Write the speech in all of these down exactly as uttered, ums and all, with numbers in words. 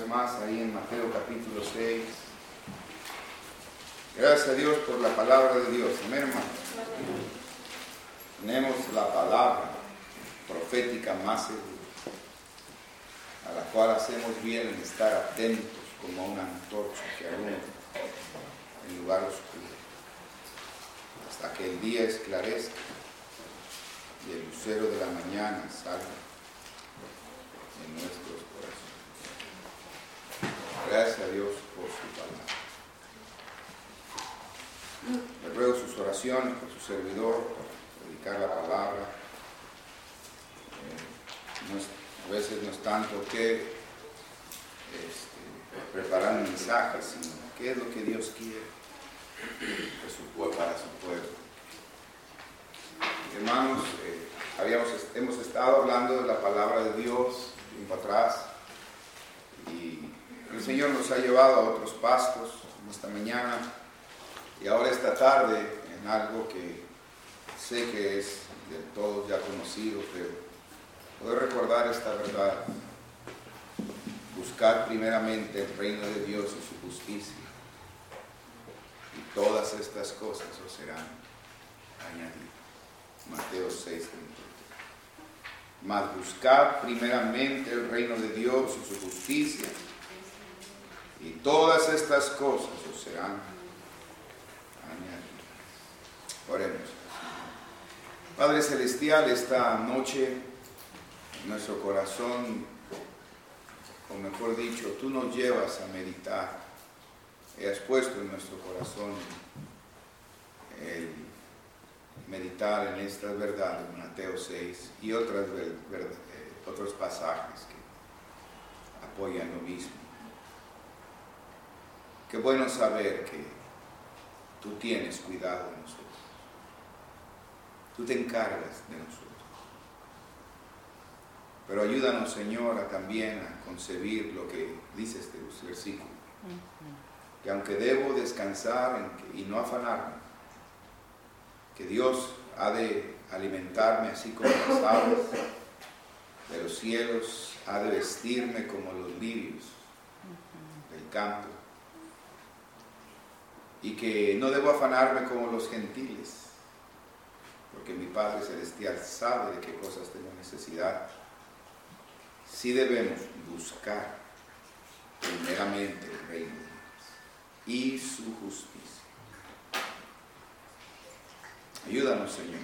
más ahí en Mateo capítulo seis. Gracias a Dios por la palabra de Dios. Amén, hermano. Tenemos la palabra profética más segura, a la cual hacemos bien en estar atentos como a una antorcha que alumbra en lugar oscuro, hasta que el día esclarezca y el lucero de la mañana salga en nuestros corazones. Gracias a Dios por su palabra. Le ruego sus oraciones por su servidor, por predicar la palabra. Eh, no es, a veces no es tanto que este, preparar un mensaje, sino qué es lo que Dios quiere de su, para su pueblo. Hermanos, eh, habíamos, hemos estado hablando de la palabra de Dios tiempo atrás, y el Señor nos ha llevado a otros pastos esta mañana y ahora esta tarde en algo que sé que es de todos ya conocido, pero poder recordar esta verdad: buscar primeramente el reino de Dios y su justicia, y todas estas cosas os serán añadidas. Mateo seis, treinta y tres. Mas buscad primeramente el reino de Dios y su justicia, y todas estas cosas os serán añadidas. Oremos. Padre Celestial, esta noche en nuestro corazón, o mejor dicho, tú nos llevas a meditar y has puesto en nuestro corazón el meditar en estas verdades, Mateo seis y otras ver, ver, eh, otros pasajes que apoyan lo mismo. Qué bueno saber que tú tienes cuidado de nosotros, tú te encargas de nosotros. Pero ayúdanos, Señor, a también a concebir lo que dice este versículo, que aunque debo descansar en que, y no afanarme, que Dios ha de alimentarme así como las aves de los cielos, ha de vestirme como los lirios del campo, y que no debo afanarme como los gentiles, porque mi Padre Celestial sabe de qué cosas tengo necesidad. Sí debemos buscar primeramente el reino de Dios y su justicia. Ayúdanos, Señor.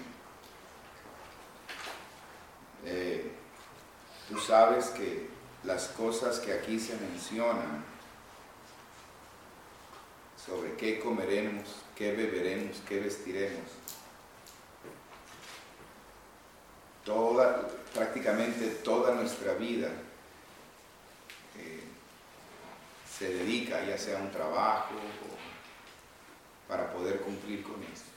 Eh, tú sabes que las cosas que aquí se mencionan sobre qué comeremos, qué beberemos, qué vestiremos, toda, prácticamente toda nuestra vida eh, se dedica ya sea a un trabajo o para poder cumplir con esto.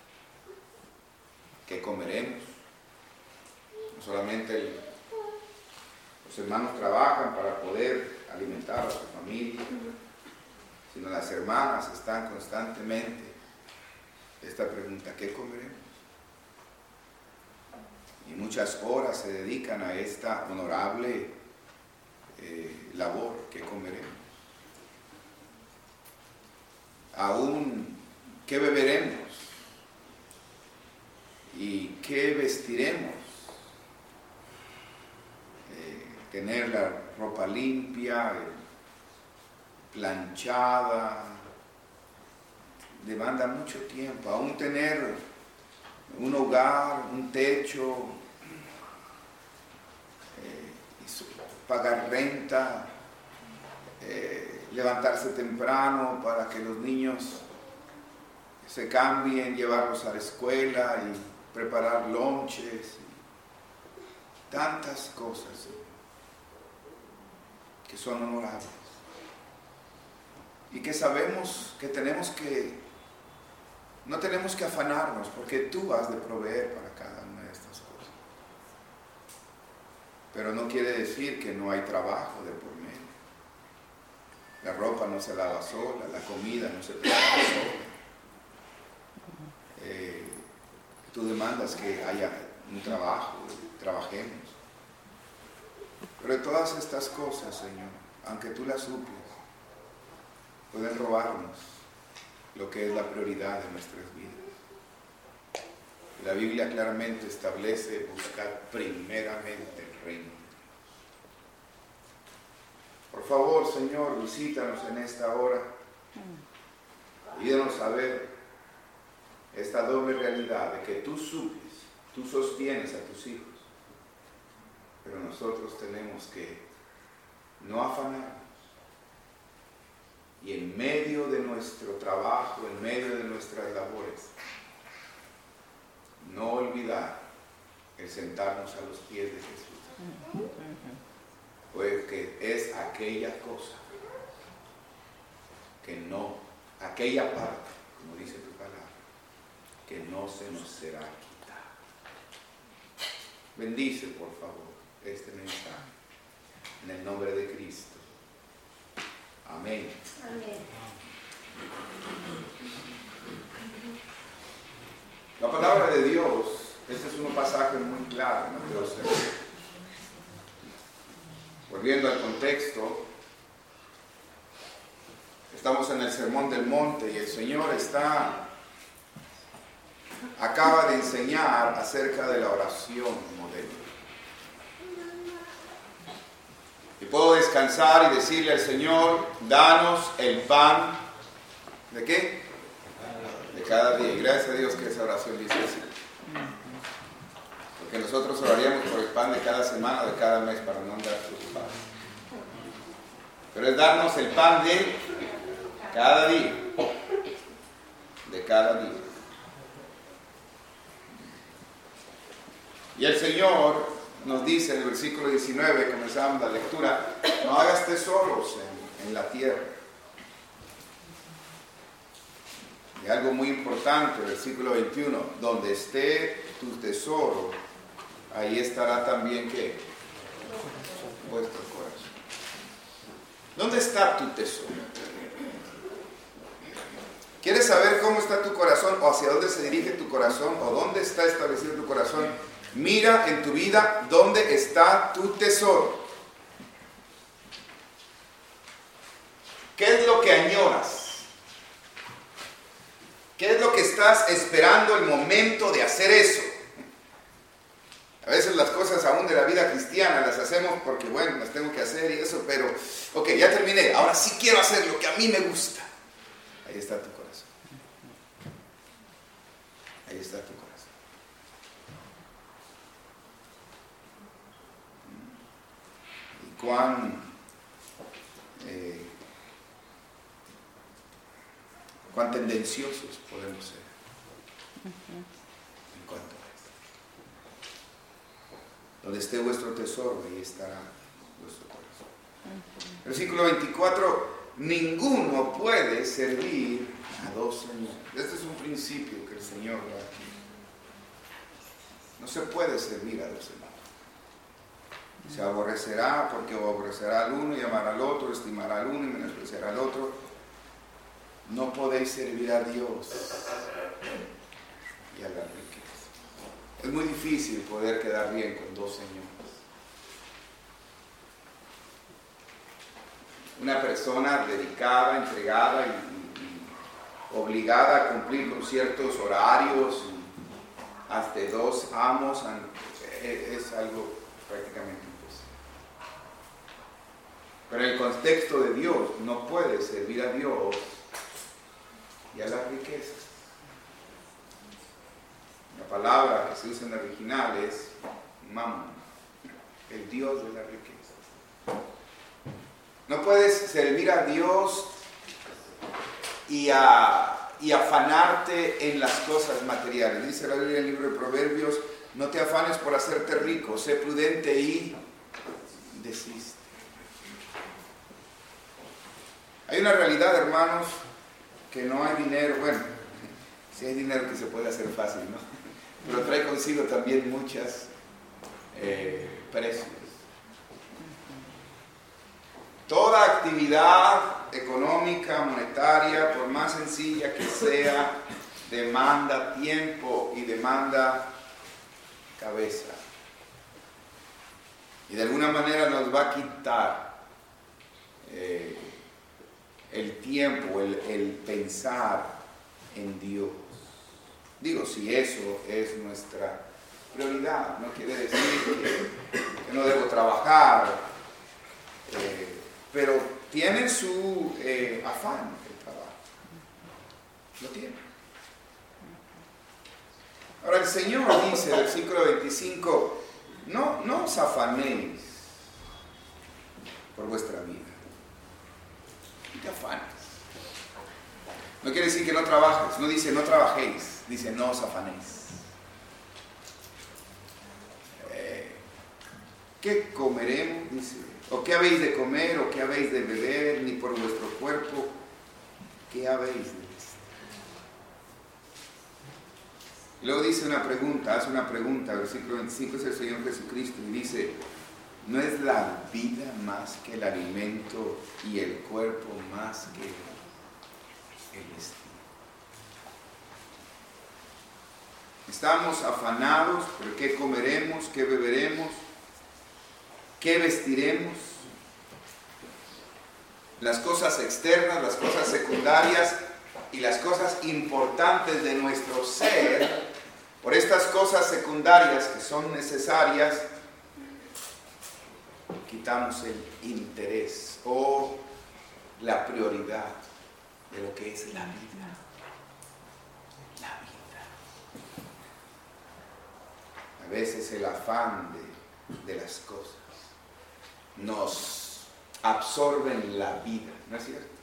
¿Qué comeremos? No solamente el, los hermanos trabajan para poder alimentar a su familia, sino las hermanas están constantemente esta pregunta: ¿qué comeremos? Y muchas horas se dedican a esta honorable eh, labor: ¿qué comeremos? Aún, ¿qué beberemos? ¿Y qué vestiremos? Eh, tener la ropa limpia, eh, planchada, demanda mucho tiempo. Aún tener un hogar, un techo, eh, pagar renta, eh, levantarse temprano para que los niños se cambien, llevarlos a la escuela y preparar lonches, tantas cosas que son honorables y que sabemos que tenemos que, no tenemos que afanarnos, porque tú has de proveer para cada una de estas cosas. Pero no quiere decir que no hay trabajo de por medio. La ropa no se lava sola, la comida no se prepara sola. Eh, tú demandas que haya un trabajo, trabajemos. Pero de todas estas cosas, Señor, aunque tú la suples, pueden robarnos lo que es la prioridad de nuestras vidas. La Biblia claramente establece buscar primeramente el reino de Dios. Por favor, Señor, visítanos en esta hora. Ayúdanos a ver esta doble realidad de que tú suples, tú sostienes a tus hijos, pero nosotros tenemos que no afanarnos y en medio de nuestro trabajo, en medio de nuestras labores, no olvidar el sentarnos a los pies de Jesús, porque es aquella cosa que no, aquella parte, como dice tu palabra, que no se nos será quitada. Bendice, por favor, este mensaje en el nombre de Cristo. Amén. Amén. La palabra de Dios, este es un pasaje muy claro, Mateo seis. Volviendo al contexto, estamos en el Sermón del Monte y el Señor está, acaba de enseñar acerca de la oración modelo. Y puedo descansar y decirle al Señor, danos el pan, ¿de qué? De cada día. Y gracias a Dios que esa oración dice así. Porque nosotros oraríamos por el pan de cada semana o de cada mes para no andar preocupados. Pero es darnos el pan de cada día. De cada día. Y el Señor nos dice en el versículo diecinueve, comenzamos la lectura, no hagas tesoros en, en la tierra. Y algo muy importante, versículo veintiuno, donde esté tu tesoro, ahí estará también, ¿qué? Vuestro corazón. ¿Dónde está tu tesoro? ¿Quieres saber cómo está tu corazón o hacia dónde se dirige tu corazón o dónde está establecido tu corazón? Mira en tu vida dónde está tu tesoro. ¿Qué es lo que añoras? ¿Qué es lo que estás esperando el momento de hacer eso? A veces las cosas aún de la vida cristiana las hacemos porque, bueno, las tengo que hacer y eso, pero, ok, ya terminé, ahora sí quiero hacer lo que a mí me gusta. Ahí está tu corazón. Ahí está tu corazón. Y cuán, eh, cuán tendenciosos podemos ser en cuanto a esto. Donde esté vuestro tesoro, ahí estará vuestro corazón. Versículo veinticuatro, ninguno puede servir a dos señores. Este es un principio que el Señor da aquí. No se puede servir a dos señores. Se aborrecerá porque aborrecerá al uno y amará al otro, estimará al uno y menospreciará al otro. No podéis servir a Dios y a la riqueza. Es muy difícil poder quedar bien con dos señores. Una persona dedicada, entregada y, y, y obligada a cumplir con ciertos horarios, hasta dos amos, es algo prácticamente imposible. Pero en el contexto de Dios, no puede servir a Dios y a las riquezas. La palabra que se usa en el original es Mammon, el Dios de la riqueza. No puedes servir a Dios y, a, y afanarte en las cosas materiales. Dice la Biblia en el libro de Proverbios, no te afanes por hacerte rico, sé prudente y desiste. Hay una realidad, hermanos, que no hay dinero, bueno, sí hay dinero que se puede hacer fácil, ¿no? Pero trae consigo también muchas eh, precios. Toda actividad económica, monetaria, por más sencilla que sea, demanda tiempo y demanda cabeza. Y de alguna manera nos va a quitar el tiempo, el, el pensar en Dios. Digo, si eso es nuestra prioridad, no quiere decir que, que no debo trabajar, eh, pero tiene su eh, afán el trabajo. Lo tiene. Ahora el Señor dice, versículo veinticinco, no, no os afanéis por vuestra vida. No te afanes. No quiere decir que no trabajes, no dice no trabajéis, dice no os afanéis. Eh, ¿Qué comeremos? Dice, o qué habéis de comer, o qué habéis de beber, ni por vuestro cuerpo, ¿qué habéis de vestir? Y luego dice una pregunta, hace una pregunta, versículo veinticinco, es el Señor Jesucristo, y dice, ¿no es la vida más que el alimento y el cuerpo más que el vestido? Estamos afanados por qué comeremos, qué beberemos, qué vestiremos. Las cosas externas, las cosas secundarias y las cosas importantes de nuestro ser, por estas cosas secundarias que son necesarias, quitamos el interés o la prioridad de lo que es la vida. La vida. A veces el afán de, de las cosas nos absorben la vida, ¿no es cierto?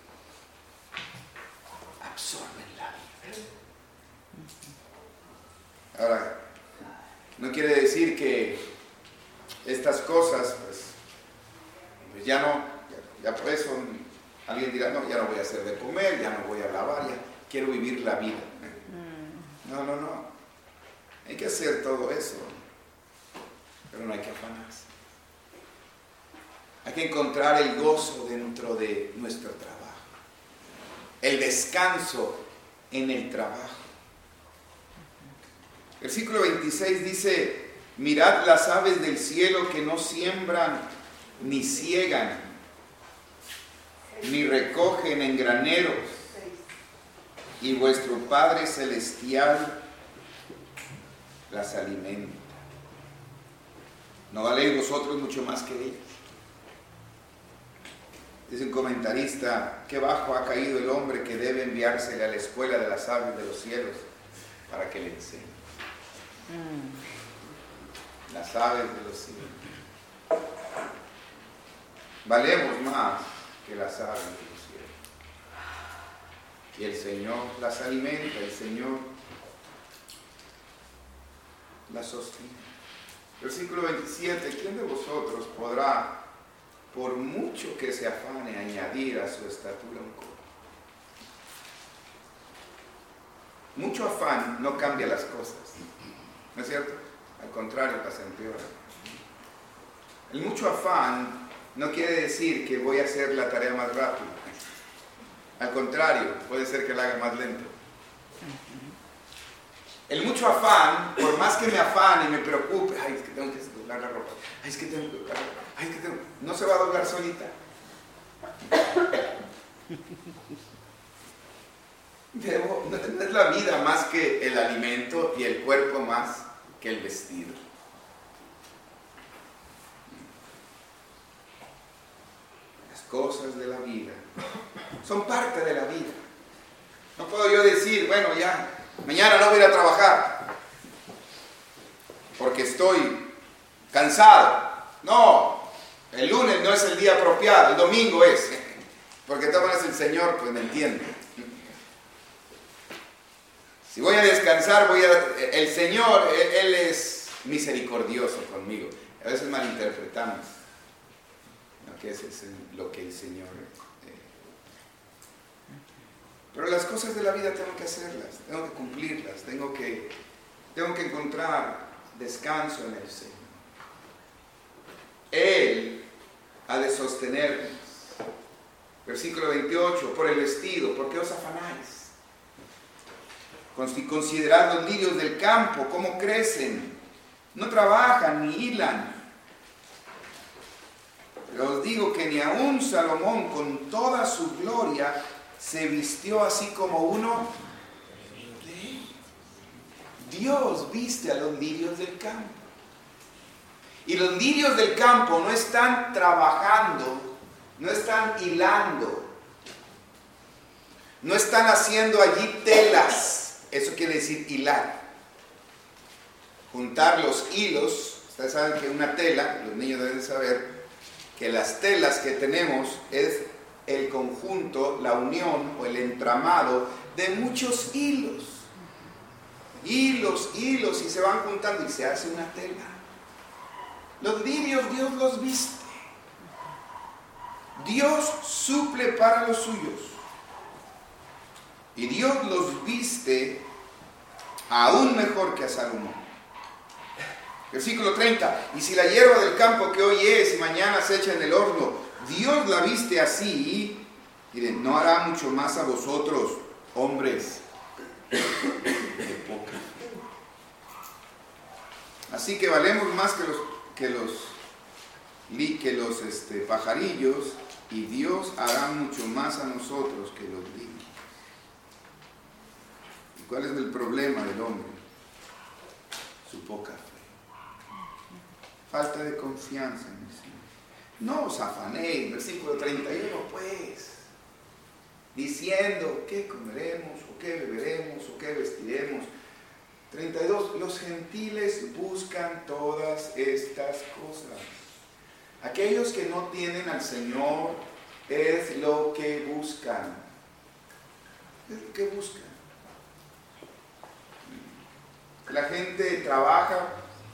Absorben la vida. Ahora, no quiere decir que estas cosas, pues, pues ya no, ya, ya por eso alguien dirá, no, ya no voy a hacer de comer, ya no voy a lavar, ya quiero vivir la vida. No, no, no. Hay que hacer todo eso, pero no hay que afanarse. Hay que encontrar el gozo dentro de nuestro trabajo, el descanso en el trabajo. Versículo veintiséis dice, mirad las aves del cielo que no siembran, ni ciegan, ni recogen en graneros, y vuestro Padre Celestial las alimenta. ¿No valéis vosotros mucho más que ellas? Dice un comentarista, qué bajo ha caído el hombre que debe enviársele a la escuela de las aves de los cielos para que le enseñe. Mm. Las aves de los cielos. Valemos más que las aves de los cielos. Y el Señor las alimenta, el Señor las sostiene. Versículo veintisiete, ¿quién de vosotros podrá, por mucho que se afane, añadir a su estatura un codo? Mucho afán no cambia las cosas, ¿no es cierto? Al contrario, las empeora. El mucho afán no quiere decir que voy a hacer la tarea más rápido. Al contrario, puede ser que la haga más lento. El mucho afán, por más que me afane y me preocupe, ay, es que tengo que doblar la ropa, ay, es que tengo que doblar la ropa, ay, es que tengo... no se va a doblar solita. Debo, no es la vida más que el alimento y el cuerpo más que el vestido. Las cosas de la vida son parte de la vida. No puedo yo decir, bueno, ya, mañana no voy a ir a trabajar porque estoy cansado. No, el lunes no es el día apropiado, el domingo es. Porque de todas maneras el Señor pues me entiende. Si voy a descansar, voy a... El Señor, Él, Él es misericordioso conmigo. A veces malinterpretamos lo que es, es lo que el Señor... Eh. Pero las cosas de la vida tengo que hacerlas, tengo que cumplirlas, tengo que, tengo que encontrar descanso en el Señor. Él ha de sostenernos. Versículo veintiocho, por el vestido, ¿por qué os afanáis? Considerad los lirios del campo, cómo crecen, no trabajan ni hilan. Pero os digo que ni aun Salomón con toda su gloria se vistió así como uno de él. Dios viste a los lirios del campo. Y los lirios del campo no están trabajando, no están hilando, no están haciendo allí telas. Eso quiere decir hilar. Juntar los hilos. Ustedes saben que una tela, los niños deben saber, que las telas que tenemos es el conjunto, la unión o el entramado de muchos hilos. Hilos, hilos, y se van juntando y se hace una tela. Los lirios Dios los viste. Dios suple para los suyos. Y Dios los viste aún mejor que a Salomón. Versículo treinta. Y si la hierba del campo que hoy es y mañana se echa en el horno, Dios la viste así, miren, ¿no hará mucho más a vosotros, hombres de poca fe? Así que valemos más que los, que los, que los este, pajarillos, y Dios hará mucho más a nosotros que los lirios. ¿Y cuál es el problema del hombre? Su poca fe. Falta de confianza en el Señor. No os afanéis, versículo treinta y uno, pues, diciendo qué comeremos, o qué beberemos, o qué vestiremos. treinta y dos, los gentiles buscan todas estas cosas. Aquellos que no tienen al Señor es lo que buscan. Es lo que buscan. La gente trabaja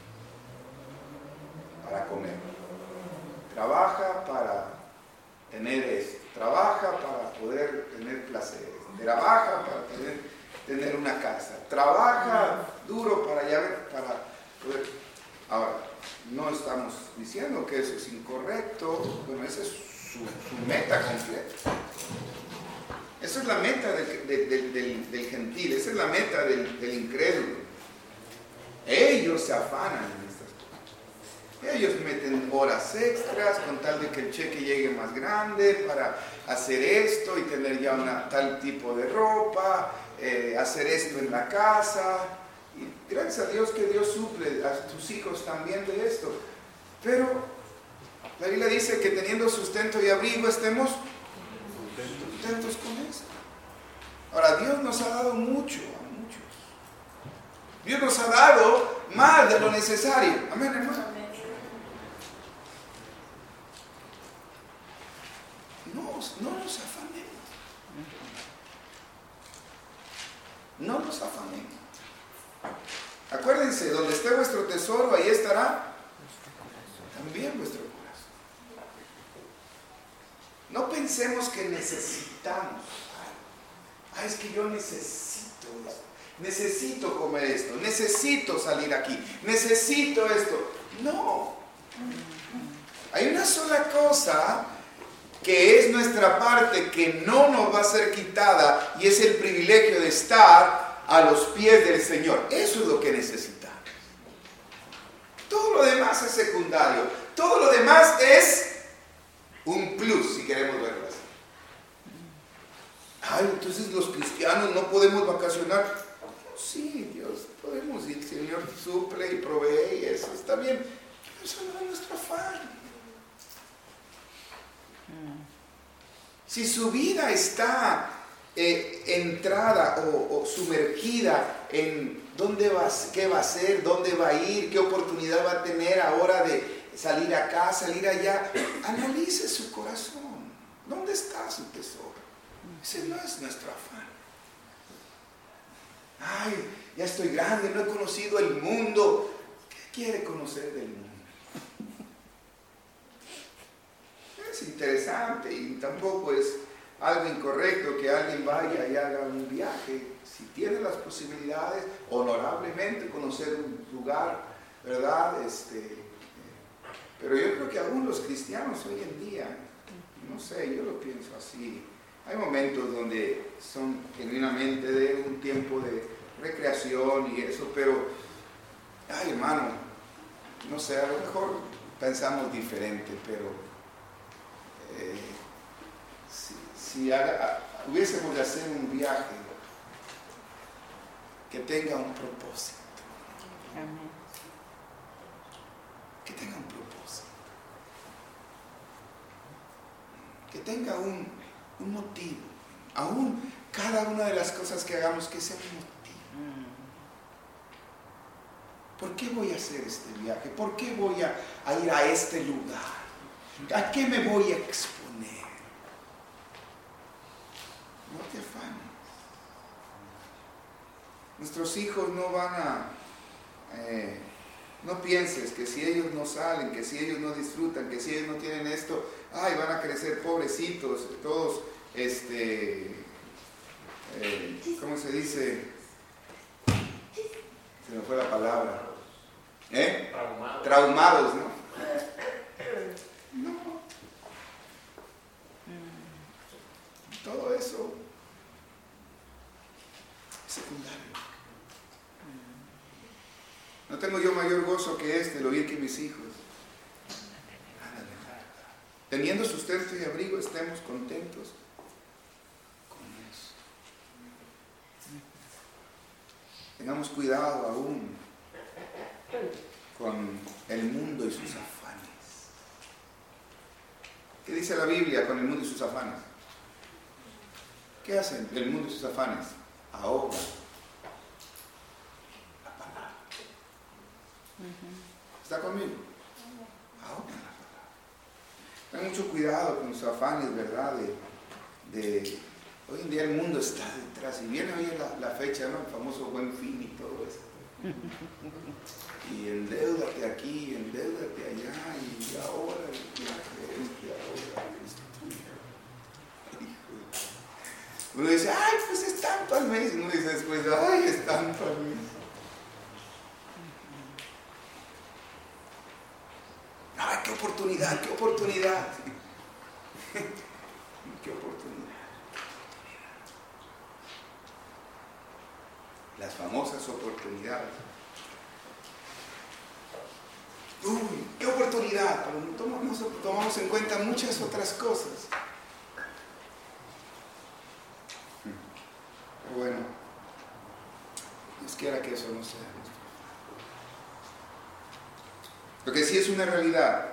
para comer, trabaja para tener esto, trabaja para poder tener placeres, trabaja para tener, tener una casa, trabaja duro para, ya, para poder... Ahora, no estamos diciendo que eso es incorrecto, bueno, esa es su, su meta completa. Esa es la meta del, del, del, del, del gentil, esa es la meta del, del incrédulo. Ellos se afanan en estas cosas. Ellos meten horas extras con tal de que el cheque llegue más grande para hacer esto y tener ya una, tal tipo de ropa, eh, hacer esto en la casa. Y gracias a Dios que Dios suple a tus hijos también de esto. Pero la Biblia dice que teniendo sustento y abrigo estemos contentos con eso. Ahora, Dios nos ha dado mucho a muchos. Dios nos ha dado más de lo necesario. Amén, hermano. No, no nos afanemos. No nos afanemos. Acuérdense, donde esté vuestro tesoro, ahí estará también vuestro corazón. No pensemos que necesitamos. Ay, es que yo necesito esto. Necesito comer esto. Necesito salir aquí. Necesito esto. No. Hay una sola cosa que es nuestra parte, que no nos va a ser quitada, y es el privilegio de estar a los pies del Señor. Eso es lo que necesitamos. Todo lo demás es secundario. Todo lo demás es un plus, si queremos verlo así. Ay, entonces los cristianos no podemos vacacionar. Sí, Dios, podemos ir. El Señor suple y provee y eso está bien. Pero eso no es nuestro afán. Si su vida está eh, entrada o, o sumergida en dónde va, qué va a hacer, dónde va a ir, qué oportunidad va a tener ahora de salir acá, salir allá, analice su corazón. ¿Dónde está su tesoro? Ese no es nuestro afán. Ay, ya estoy grande, no he conocido el mundo. ¿Qué quiere conocer del mundo? Es interesante y tampoco es algo incorrecto que alguien vaya y haga un viaje. Si tiene las posibilidades, honorablemente conocer un lugar, ¿verdad? Este, eh, pero yo creo que aún los cristianos hoy en día, no sé, yo lo pienso así. Hay momentos donde son genuinamente de un tiempo de recreación y eso, pero, ay hermano, no sé, a lo mejor pensamos diferente, pero eh, si, si haga, hubiésemos de hacer un viaje que tenga un propósito. Amén. Que tenga un propósito. Que tenga un, un motivo. Aún cada una de las cosas que hagamos, que sea un motivo. ¿Por qué voy a hacer este viaje? ¿Por qué voy a, a ir a este lugar? ¿A qué me voy a exponer? No te afanes. Nuestros hijos no van a... Eh, no pienses que si ellos no salen, que si ellos no disfrutan, que si ellos no tienen esto, ay, van a crecer pobrecitos, todos, este, eh, ¿cómo se dice? Se me fue la palabra. ¿Eh? Traumados. Traumados, ¿no? No. Todo eso es secundario. No tengo yo mayor gozo que este, el oír que mis hijos, teniendo sustento y abrigo, estemos contentos con eso. Tengamos cuidado aún con el mundo y sus afanes. ¿Qué dice la Biblia con el mundo y sus afanes? ¿Qué hacen el mundo y sus afanes? Ahogan la palabra. ¿Está conmigo? Ahogan la palabra. Ten mucho cuidado con sus afanes, ¿verdad? De, de, hoy en día el mundo está detrás. Y viene hoy la, la fecha, ¿no? El famoso Buen Fin y todo eso. Y endeúdate aquí, endeúdate allá, y ahora el viaje este, ahora esto. Uno dice, ay, pues es tanto al mes. Y uno dice después, ay, es tanto al mes. Ay, qué oportunidad, qué oportunidad. Qué oportunidad. Las famosas oportunidades. Uy, qué oportunidad. Pero no tomamos, tomamos en cuenta muchas otras cosas. Pero bueno, Dios quiera que eso no sea nuestro. Lo que sí es una realidad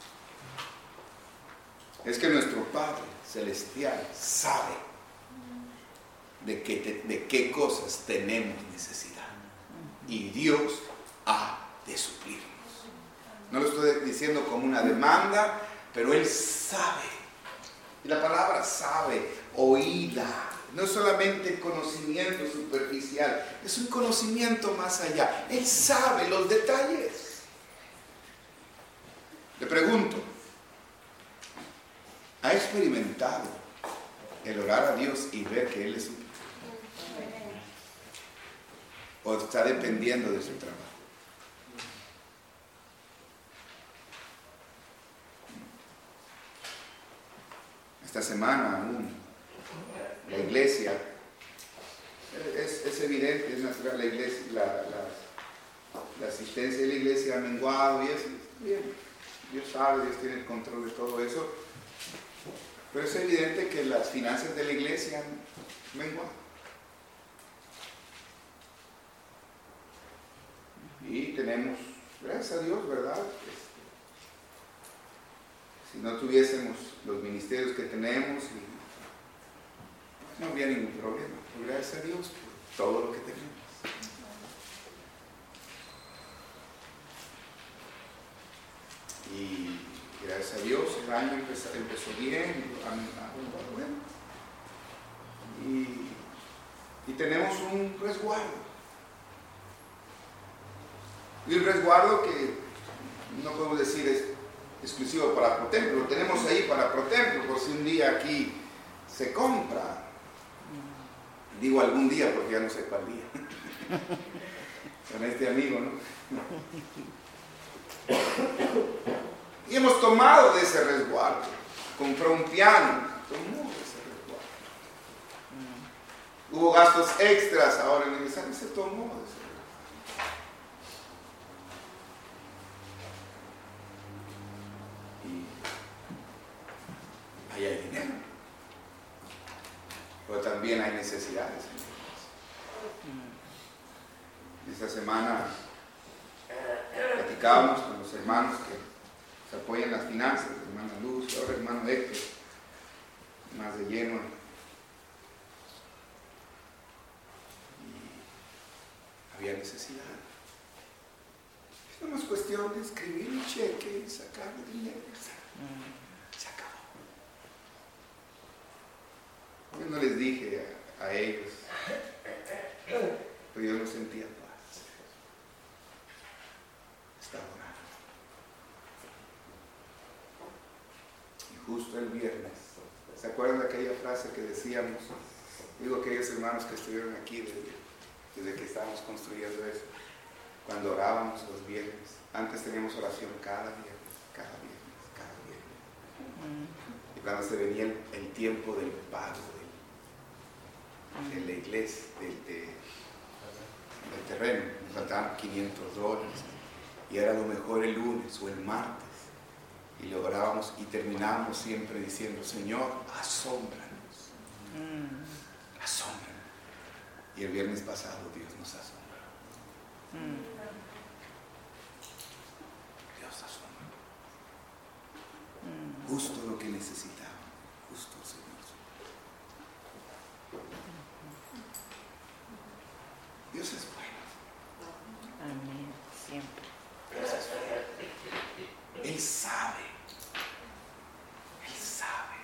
es que nuestro Padre Celestial sabe de qué, te, de qué cosas tenemos necesidad. Y Dios ha de suplirnos. No lo estoy diciendo como una demanda, pero Él sabe. Y la palabra sabe, oída. No es solamente conocimiento superficial, es un conocimiento más allá. Él sabe los detalles. Le pregunto, ¿ha experimentado el orar a Dios y ver que Él le suple? ¿O está dependiendo de su trabajo? Esta semana aún la iglesia, es, es evidente, es natural, la iglesia, la, la, la asistencia de la iglesia ha menguado y eso, bien, Dios sabe, Dios tiene el control de todo eso, pero es evidente que las finanzas de la iglesia han menguado. Y tenemos, gracias a Dios, ¿verdad? Si no tuviésemos los ministerios que tenemos, no habría ningún problema. Gracias a Dios por todo lo que tenemos. Y gracias a Dios el año empezó, empezó bien. Bueno, y, y tenemos un resguardo. Y el resguardo que no podemos decir es exclusivo para ProTemplo, lo tenemos ahí para ProTemplo, por si un día aquí se compra. Digo algún día porque ya no sé cuál día. Con este amigo, ¿no? Y hemos tomado de ese resguardo. Compró un piano, tomó de ese resguardo. Hubo gastos extras ahora en el mensaje, se tomó de ese resguardo. pero también hay necesidades. Esta semana platicábamos con los hermanos que se apoyan en las finanzas, la hermana Luz, ahora el hermano Héctor, más de lleno. Y había necesidad. No es cuestión de escribir un cheque y sacar dinero. Se acabó. Yo no les dije a, a ellos, pero yo no sentía paz. Estaba orando. Y justo el viernes, ¿se acuerdan de aquella frase que decíamos? Digo, aquellos hermanos que estuvieron aquí desde, desde que estábamos construyendo eso. Cuando orábamos los viernes, antes teníamos oración cada viernes, cada viernes, cada viernes. Y cuando se venía el, el tiempo del pago de, de la iglesia, del, de, del terreno, nos faltaban quinientos dólares. Y era lo mejor el lunes o el martes. Y lo orábamos y terminábamos siempre diciendo, Señor, asómbranos. Asómbranos. Y el viernes pasado Dios nos asombró. Dios asombra. Justo lo que necesitaba. Justo, Señor. Dios es bueno. Amén. Siempre. Dios es bueno. Él sabe. Él sabe.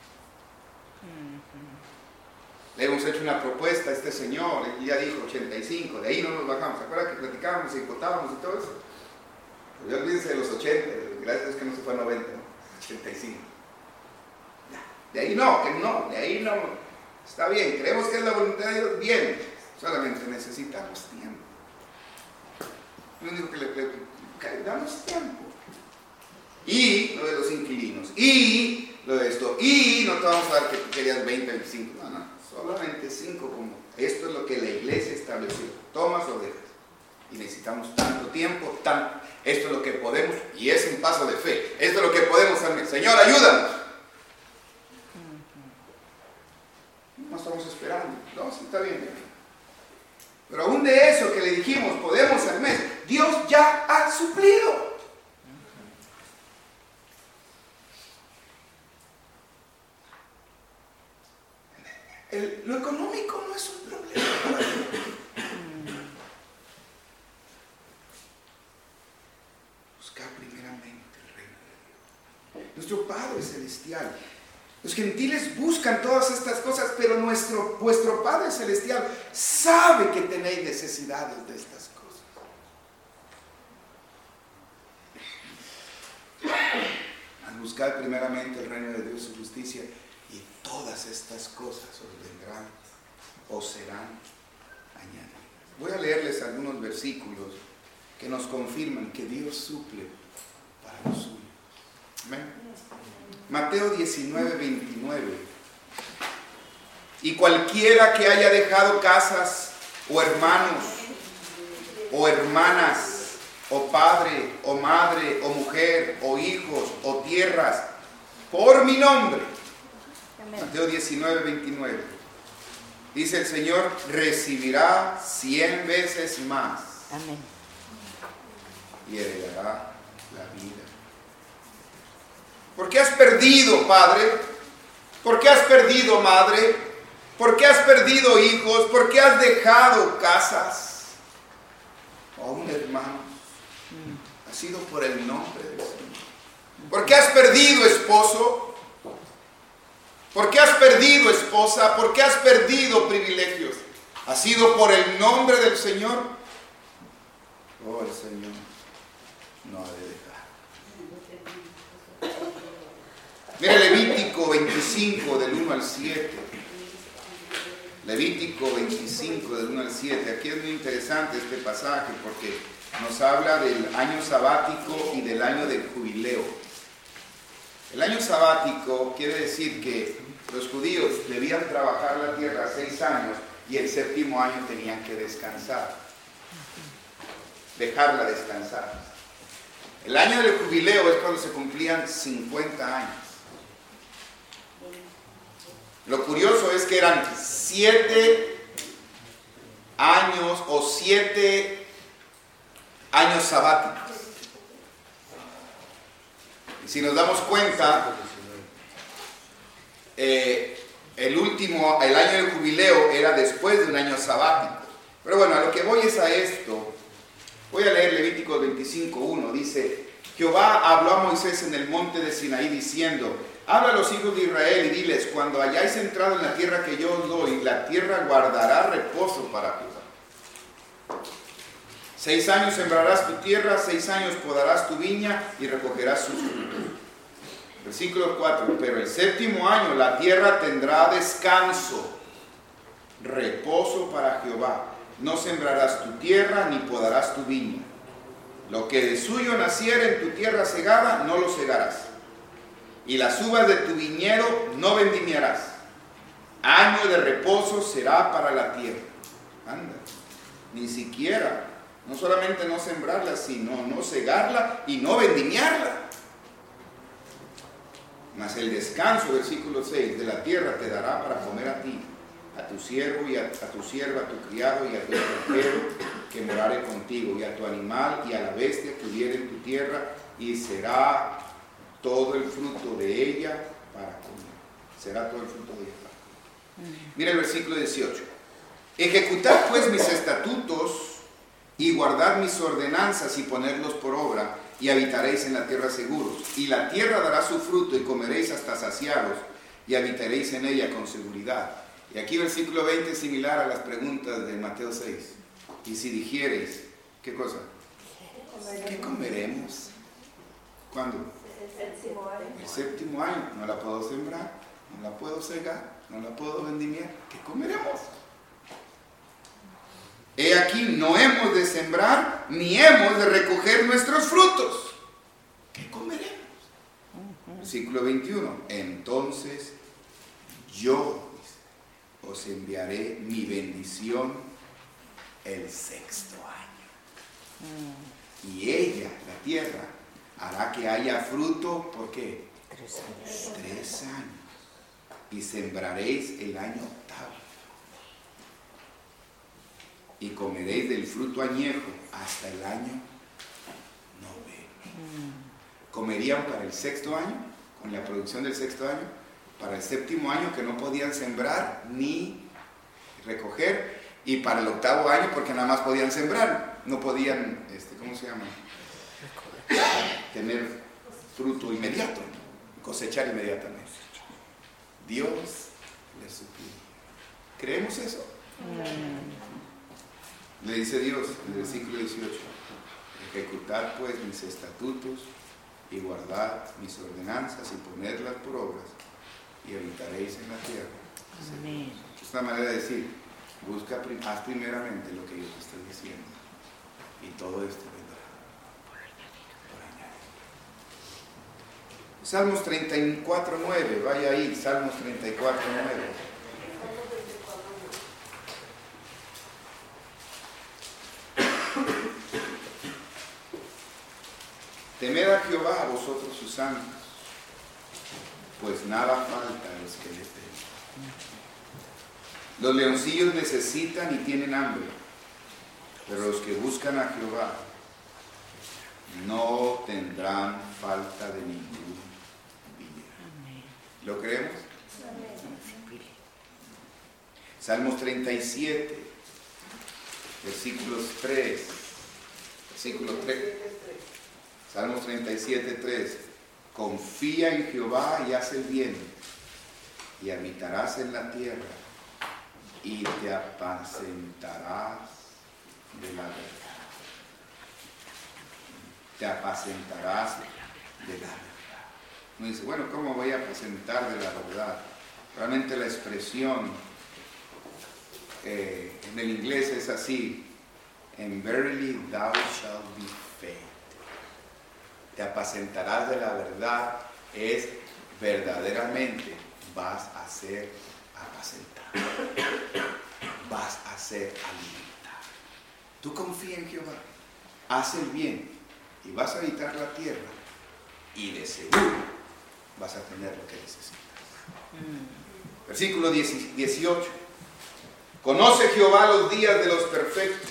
Le hemos hecho una propuesta a este señor, él ya dijo ochenta y cinco, de ahí no nos bajamos. ¿Se acuerdan que platicábamos y contábamos y todo eso? Pues yo olvídense de los ochenta, gracias a Dios que no se fue a noventa, ¿no? ochenta y cinco. De ahí no, que no, de ahí no. Está bien, creemos que es la voluntad de Dios, bien, solamente necesitamos tiempo. Lo único que le pido, damos tiempo. Y lo de los inquilinos, y lo de esto, y no te vamos a dar que tú querías veinte, veinticinco, no, no. Solamente cinco, como esto es lo que la iglesia estableció. Tomas o dejas. Y necesitamos tanto tiempo, tan, esto es lo que podemos, y es un paso de fe. Esto es lo que podemos hacer. Señor, ayúdanos. No estamos esperando. No, sí, está bien. Pero aún de eso que le dijimos, podemos al mes, Dios ya ha suplido. El, lo económico no es un problema para Dios. Buscar primeramente el reino de Dios. Nuestro Padre Celestial. Los gentiles buscan todas estas cosas, pero nuestro, vuestro Padre Celestial sabe que tenéis necesidades de estas cosas. Al buscar primeramente el reino de Dios y su justicia, y todas estas cosas os vendrán o serán añadidas. Voy a leerles algunos versículos que nos confirman que Dios suple para los suyos. Amén. Mateo diecinueve, veintinueve. Y cualquiera que haya dejado casas, o hermanos, o hermanas, o padre, o madre, o mujer, o hijos, o tierras, por mi nombre. Mateo diecinueve, veintinueve. Dice el Señor, recibirá cien veces más. Amén. Y heredará la vida. ¿Por qué has perdido, padre? ¿Por qué has perdido, madre? ¿Por qué has perdido hijos? ¿Por qué has dejado casas? Aún hermanos. Ha sido por el nombre del Señor. ¿Por qué has perdido esposo? ¿Por qué has perdido esposa? ¿Por qué has perdido privilegios? ¿Ha sido por el nombre del Señor? Oh, el Señor no ha de dejar. Mira Levítico veinticinco del uno al siete. Levítico veinticinco del uno al siete. Aquí es muy interesante este pasaje porque nos habla del año sabático y del año del jubileo. El año sabático quiere decir que los judíos debían trabajar la tierra seis años y el séptimo año tenían que descansar, dejarla descansar. El año del jubileo es cuando se cumplían cincuenta años. Lo curioso es que eran siete años o siete años sabáticos. Y si nos damos cuenta, eh, el último, el año del jubileo era después de un año sabático. Pero bueno, a lo que voy es a esto. Voy a leer Levíticos veinticinco uno. Dice: Jehová habló a Moisés en el monte de Sinaí diciendo: habla a los hijos de Israel y diles: cuando hayáis entrado en la tierra que yo os doy, la tierra guardará reposo para Jehová. Seis años sembrarás tu tierra, seis años podarás tu viña y recogerás sus frutos. Versículo cuatro. Pero el séptimo año la tierra tendrá descanso, reposo para Jehová. No sembrarás tu tierra ni podarás tu viña. Lo que de suyo naciere en tu tierra segada, no lo segarás. Y las uvas de tu viñedo no vendimiarás. Año de reposo será para la tierra. Anda, ni siquiera, no solamente no sembrarla, sino no segarla y no vendimiarla. Mas el descanso, versículo seis, de la tierra te dará para comer a ti, a tu siervo y a, a tu sierva, a tu criado y a tu extranjero que morare contigo, y a tu animal y a la bestia que hubiere en tu tierra, y será todo el fruto de ella para comer. Será todo el fruto de ella para comer. Mira el versículo dieciocho. Ejecutad pues mis estatutos y guardad mis ordenanzas y ponedlos por obra, y habitaréis en la tierra seguros. Y la tierra dará su fruto y comeréis hasta saciaros, y habitaréis en ella con seguridad. Y aquí versículo veinte es similar a las preguntas de Mateo seis. Y si dijereis, ¿qué cosa? ¿Qué comeremos? ¿Cuándo? El séptimo año. El séptimo año. No la puedo sembrar, no la puedo segar, no la puedo vendimiar. ¿Qué comeremos? He aquí, no hemos de sembrar ni hemos de recoger nuestros frutos. ¿Qué comeremos? Versículo veintiuno. Entonces yo os enviaré mi bendición el sexto año. Y ella, la tierra, hará que haya fruto, ¿por qué? Tres años. Tres años. Y sembraréis el año octavo. Y comeréis del fruto añejo hasta el año noveno. Comerían para el sexto año, con la producción del sexto año, para el séptimo año que no podían sembrar ni recoger, y para el octavo año porque nada más podían sembrar, no podían, este, ¿cómo se llama? Tener fruto inmediato, cosechar inmediatamente. Dios les suplió. ¿Creemos eso? Le dice Dios en el versículo dieciocho: ejecutad pues mis estatutos y guardad mis ordenanzas y ponedlas por obras, y habitaréis en la tierra. Amén. Es una manera de decir: busca, haz primeramente lo que yo te estoy diciendo, y todo esto vendrá por añadir. Salmos treinta y cuatro nueve, vaya ahí, Salmos treinta y cuatro nueve. Temed a Jehová, a vosotros sus santos, pues nada falta a los que le temen. Los leoncillos necesitan y tienen hambre, pero los que buscan a Jehová no tendrán falta de ningún bien. ¿Lo creemos? Salmos treinta y siete, versículos tres. Versículo tres. Salmos treinta y siete, tres. Confía en Jehová y haz el bien, y habitarás en la tierra, y te apacentarás de la verdad. Te apacentarás de la verdad. Uno dice, bueno, ¿cómo voy a apacentar de la verdad? Realmente la expresión eh, en el inglés es así: and verily thou shalt be fed. Te apacentarás de la verdad, es verdaderamente vas a ser apacentado, vas a ser alimentado. Tú confía en Jehová, haz el bien y vas a habitar la tierra, y de seguro vas a tener lo que necesitas. Versículo dieciocho. Conoce Jehová los días de los perfectos,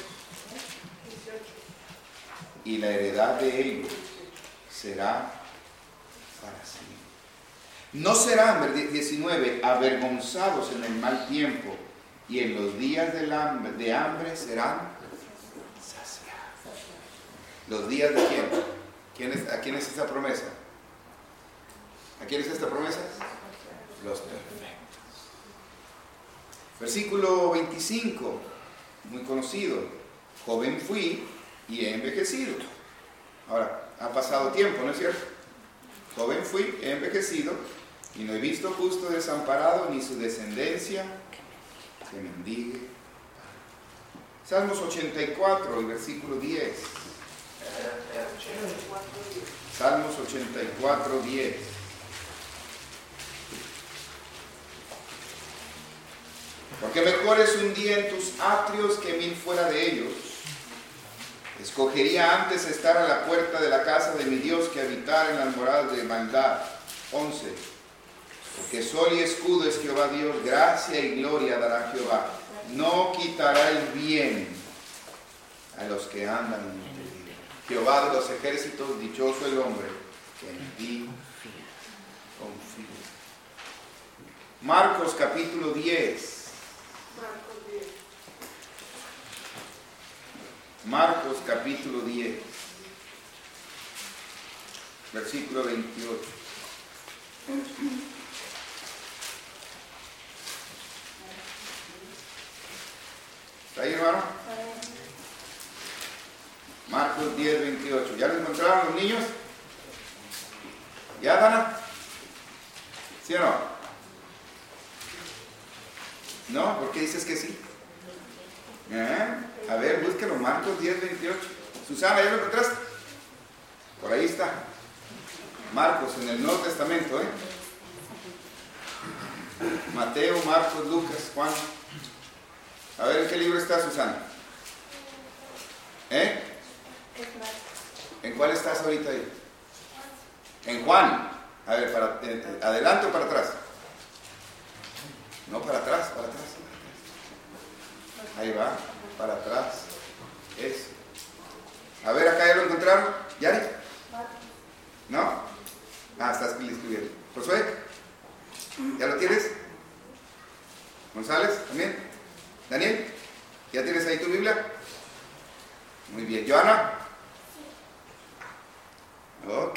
y la heredad de ellos será para siempre. No serán, diecinueve, avergonzados en el mal tiempo, y en los días de hambre, de hambre serán saciados. ¿Los días de quién? ¿Quién es, ¿A quién es esta promesa? ¿A quién es esta promesa? Los perfectos. Versículo veinticinco, muy conocido. Joven fui y he envejecido. Ahora, ha pasado tiempo, ¿no es cierto? Joven fui, he envejecido, y no he visto justo desamparado, ni su descendencia que mendigue. Salmos ochenta y cuatro, el versículo diez. Salmos ochenta y cuatro, diez. Porque mejor es un día en tus atrios que mil fuera de ellos. Escogería antes estar a la puerta de la casa de mi Dios que habitar en las moradas de maldad. once. Porque sol y escudo es Jehová Dios, gracia y gloria dará Jehová. No quitará el bien a los que andan en integridad. Jehová de los ejércitos, dichoso el hombre que en ti confía. Marcos capítulo diez. Marcos capítulo diez, versículo veintiocho. ¿Está ahí, hermano? Marcos diez, veintiocho. ¿Ya lo encontraron los niños? ¿Ya, Dana? ¿Sí o no? ¿No? ¿Por qué dices que sí? ¿Eh? A ver, búsquelo, Marcos diez, veintiocho. Susana, ¿ya lo encontraste? Por ahí está. Marcos, en el Nuevo Testamento, ¿eh? Mateo, Marcos, Lucas, Juan. A ver, ¿en qué libro está, Susana? ¿Eh? ¿En cuál estás ahorita ahí? En Juan. A ver, para, eh, ¿adelante o para atrás? No, para atrás, para atrás. Ahí va, para atrás. Eso. A ver, acá ya lo encontraron. ¿Yari? ¿No? Ah, estás escribiendo. ¿Josué? ¿Ya lo tienes? ¿González? ¿También? ¿Daniel? ¿Ya tienes ahí tu Biblia? Muy bien. ¿Joana? Ok.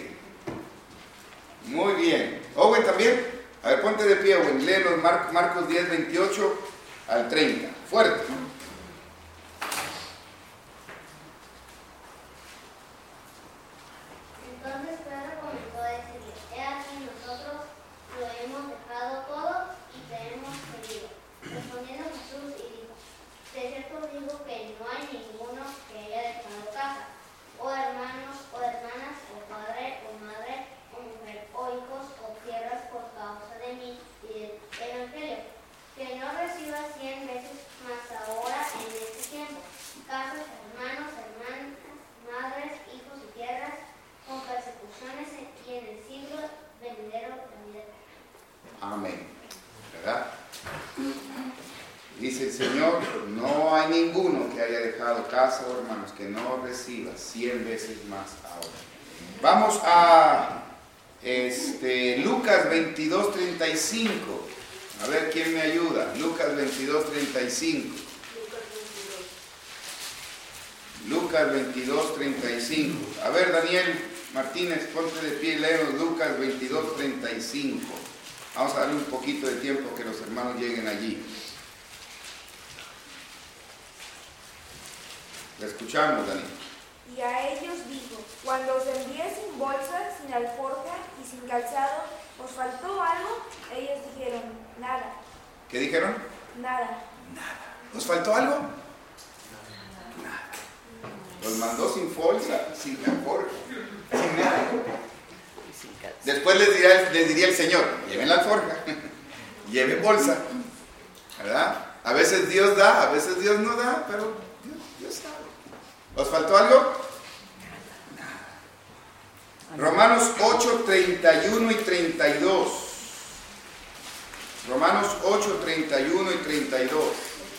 Muy bien. ¿Owen también? A ver, ponte de pie, Owen. Lee los Mar- Marcos diez, veintiocho al treinta. Fuerte. Entonces Pedro comenzó a decirle: He aquí, nosotros lo hemos dejado todo y te hemos seguido. Respondiendo Jesús y dijo: De cierto digo que no hay ninguno que haya dejado casa, o hermanos, o hermanas, o padre, o madre, o mujer, o hijos, o tierras por causa de mí y del Evangelio, que no reciba cien veces más ahora en este tiempo, casas, hermanos, hermanas, madres, hijos y tierras, con persecuciones y en el siglo venidero la vida eterna. Amén. ¿Verdad? Dice el Señor, no hay ninguno que haya dejado casa o hermanos que no reciba cien veces más ahora. Vamos a este, Lucas veintidós, treinta y cinco. A ver quién me ayuda. Lucas veintidós, treinta y cinco. Lucas veintidós, treinta y cinco. A ver, Daniel Martínez, ponte de pie y léenos Lucas veintidós, treinta y cinco. Vamos a darle un poquito de tiempo que los hermanos lleguen allí. La escuchamos, Daniel. Y a ellos dijo: Cuando os envié sin bolsa, sin alforja y sin calzado, ¿os faltó algo? Ellos dijeron: Nada. ¿Qué dijeron? Nada. Nada. ¿Os faltó algo? Nada. Los mandó sin bolsa, sin alforja, sin nada. Después les diría, les diría el Señor: lleven la alforja, lleven bolsa, ¿verdad? A veces Dios da, a veces Dios no da, pero Dios, Dios sabe. ¿Os faltó algo? Nada. Romanos ocho, treinta y uno y treinta y dos. Romanos ocho, treinta y uno y treinta y dos.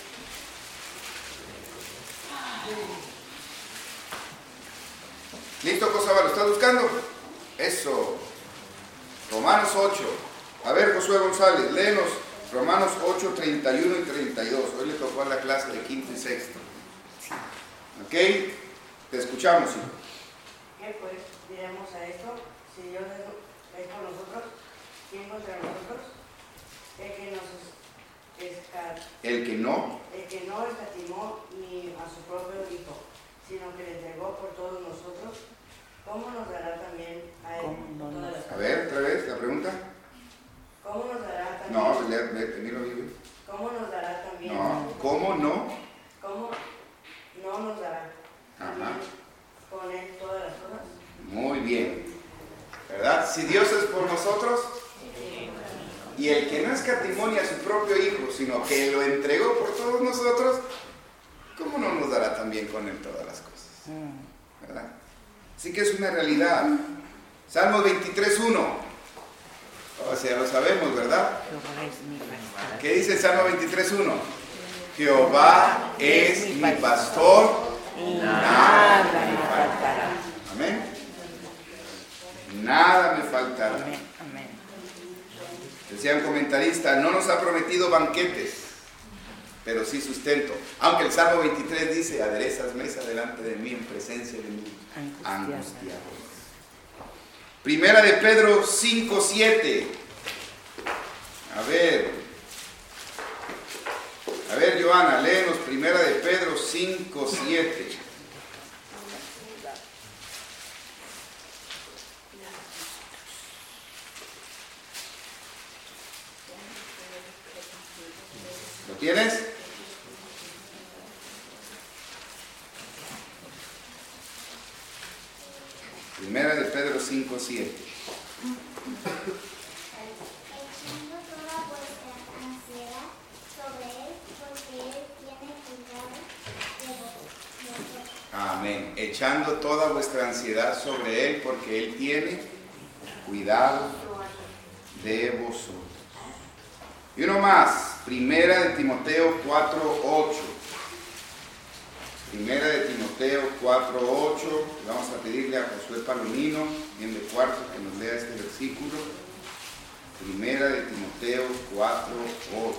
¿Listo, José? ¿Lo estás buscando? Eso. Romanos ocho. A ver, Josué González, léenos Romanos ocho, treinta y uno y treinta y dos. Hoy le tocó a la clase de quinto y sexto. ¿Ok? Te escuchamos, hijo. ¿Qué pues diremos a esto? Si Dios es, es por nosotros, ¿quién contra nosotros? El que nos esca- El que no. el que no escatimó ni a su propio Hijo, sino que le entregó por todos nosotros, ¿cómo nos dará también a él ¿Cómo no todas las A cosas? ver, otra vez la pregunta. ¿Cómo nos dará también? No, lee, lee, lee, lee, lee. ¿Cómo nos dará también? No, ¿cómo no? ¿Cómo no nos dará también Ajá. con él todas las cosas? Muy bien. ¿Verdad? Si Dios es por nosotros, y el que no escatimó ni a su propio Hijo, sino que lo entregó por todos nosotros, ¿cómo no nos dará también con él todas las cosas? ¿Verdad? Así que es una realidad. Salmo veintitrés, uno. O sea, lo sabemos, ¿verdad? Jehová es mi pastor. ¿Qué dice el Salmo veintitrés, uno? Jehová es mi pastor, Y nada nada me me faltará. Amén. Nada me faltará. Amén, amén. Decía un comentarista, no nos ha prometido banquetes, pero sí sustento. Aunque el Salmo veintitrés dice, aderezas mesa delante de mí en presencia de mis angustiadores. Primera de Pedro cinco, siete. A ver. A ver, Joana, léenos Primera de Pedro cinco, siete. ¿Lo tienes? Primera de Pedro cinco, siete. Echando toda vuestra ansiedad sobre él, porque él tiene cuidado de vosotros. Amén. Echando toda vuestra ansiedad sobre él, porque él tiene cuidado de vosotros. Y uno más, Primera de Timoteo cuatro, ocho. Primera de Timoteo cuatro, ocho. Vamos a pedirle a Josué Palomino, bien de cuarto, que nos lea este versículo. Primera de Timoteo cuatro, ocho.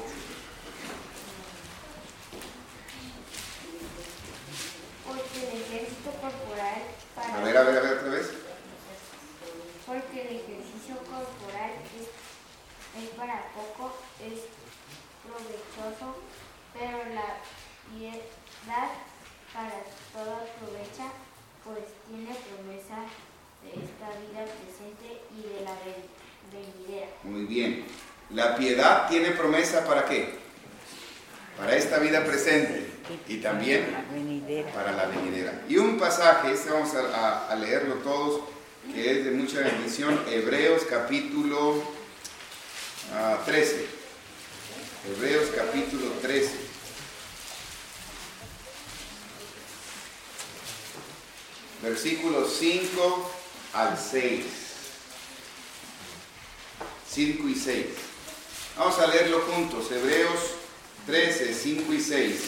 Porque el ejército corporal para A ver, a ver, a ver otra vez. porque el ejercicio corporal es, es para poco, es provechoso, pero la piedad para todo aprovecha, pues tiene promesa de esta vida presente y de la ven- venidera. Muy bien. La piedad tiene promesa ¿para qué? Para esta vida presente y también La venidera. para la venidera. Y un pasaje, este vamos a, a- a leerlo todos, que es de mucha bendición, Hebreos capítulo ah, trece. Hebreos capítulo trece. Versículos cinco al seis. cinco y seis. Vamos a leerlo juntos. Hebreos trece, cinco y seis.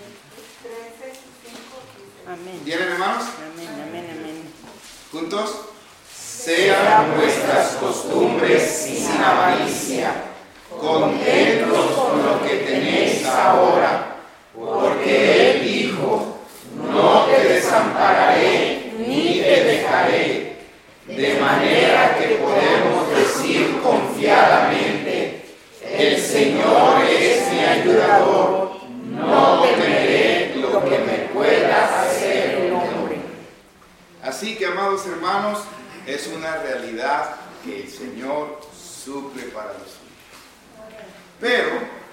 Amén. ¿Tienen, hermanos? Amén, amén, amén. ¿Juntos? Sean vuestras costumbres sin avaricia, contentos con lo que tenéis ahora, porque Él dijo, no te desampararé ni te dejaré, de manera que podemos decir confiadamente, el Señor es mi ayudador, no temeré lo que me pueda hacer el hombre. Así que, amados hermanos, es una realidad que el Señor suple para los suyos. Pero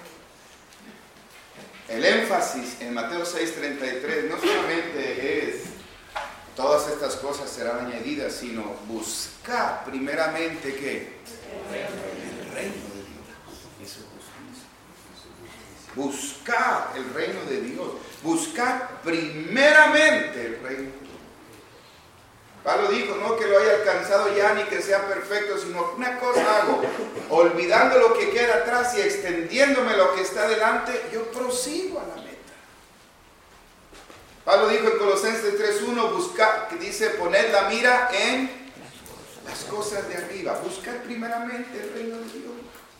el énfasis en Mateo seis, treinta y tres no solamente es todas estas cosas serán añadidas, sino buscar primeramente ¿qué? El reino de Dios y su justicia. Buscar el reino de Dios. Buscar primeramente el reino de Dios. Pablo dijo, no que lo haya alcanzado ya ni que sea perfecto, sino una cosa hago, olvidando lo que queda atrás y extendiéndome lo que está delante, yo prosigo a la meta. Pablo dijo en Colosenses tres uno, buscar, que dice, poned la mira en las cosas de arriba, buscar primeramente el reino de Dios.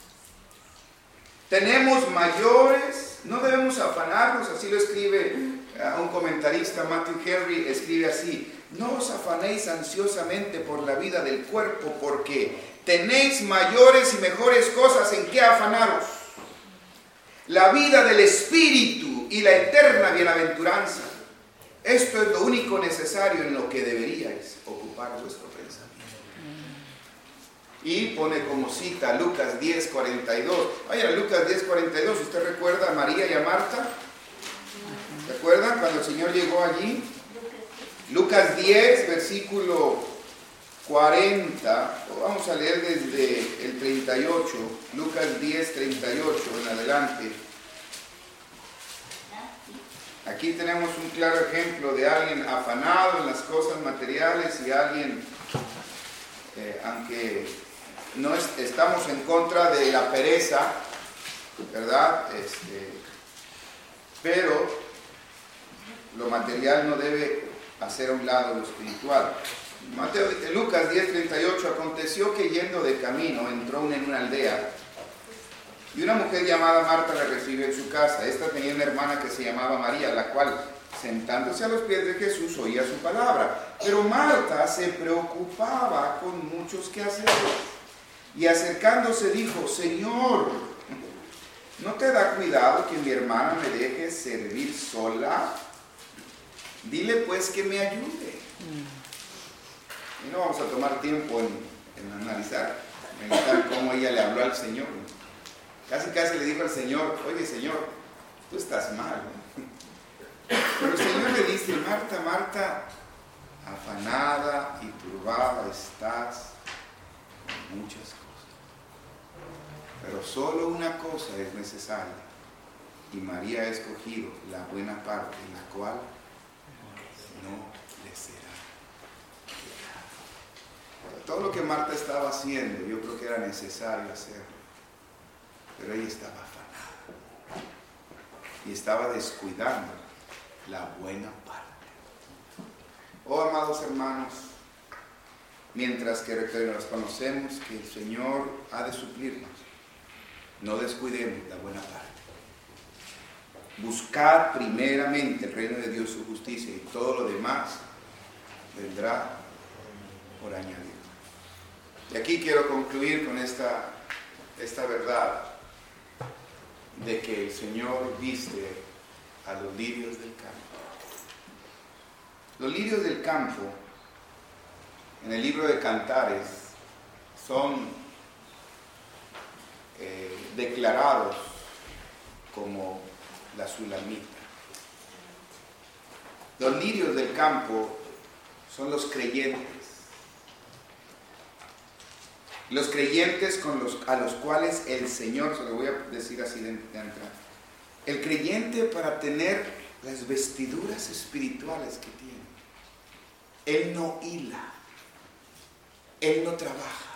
Tenemos mayores, no debemos afanarnos, así lo escribe uh, un comentarista, Matthew Henry, escribe así, no os afanéis ansiosamente por la vida del cuerpo, porque tenéis mayores y mejores cosas en que afanaros. La vida del espíritu y la eterna bienaventuranza. Esto es lo único necesario en lo que deberíais ocupar vuestro pensamiento. Y pone como cita Lucas diez cuarenta y dos. Vayan a Lucas diez cuarenta y dos. ¿Usted recuerda a María y a Marta? ¿Recuerdan cuando el Señor llegó allí? Lucas diez, versículo cuarenta. Vamos a leer desde el treinta y ocho. Lucas diez, treinta y ocho en adelante. Aquí tenemos un claro ejemplo de alguien afanado en las cosas materiales y alguien, eh, aunque no es, estamos en contra de la pereza, ¿verdad? Este, pero lo material no debe hacer a un lado lo espiritual. Mateo, Lucas diez, treinta y ocho, aconteció que yendo de camino entró en una aldea y una mujer llamada Marta le recibió en su casa. Esta tenía una hermana que se llamaba María, la cual, sentándose a los pies de Jesús, oía su palabra. Pero Marta se preocupaba con muchos quehaceres y acercándose dijo, Señor, ¿no te da cuidado que mi hermana me deje servir sola? Dile pues que me ayude. Y no vamos a tomar tiempo en, en analizar, en cómo ella le habló al Señor. Casi casi le dijo al Señor, oye Señor, tú estás mal. Pero el Señor le dice, Marta, Marta, afanada y turbada estás en muchas cosas. Pero solo una cosa es necesaria. Y María ha escogido la buena parte, la cual no le será quitada. Todo lo que Marta estaba haciendo, yo creo que era necesario hacerlo. Pero ella estaba afanada y estaba descuidando la buena parte. Oh, amados hermanos, mientras que reconocemos que el Señor ha de suplirnos, no descuidemos la buena parte. Buscar primeramente el reino de Dios, su justicia, y todo lo demás vendrá por añadir. Y aquí quiero concluir con esta, esta verdad de que el Señor viste a los lirios del campo. Los lirios del campo, en el libro de Cantares, son eh, declarados como la sulamita. Los lirios del campo son los creyentes. Los creyentes con los, a los cuales el Señor, se lo voy a decir así de entrada, el creyente para tener las vestiduras espirituales que tiene, él no hila, él no trabaja,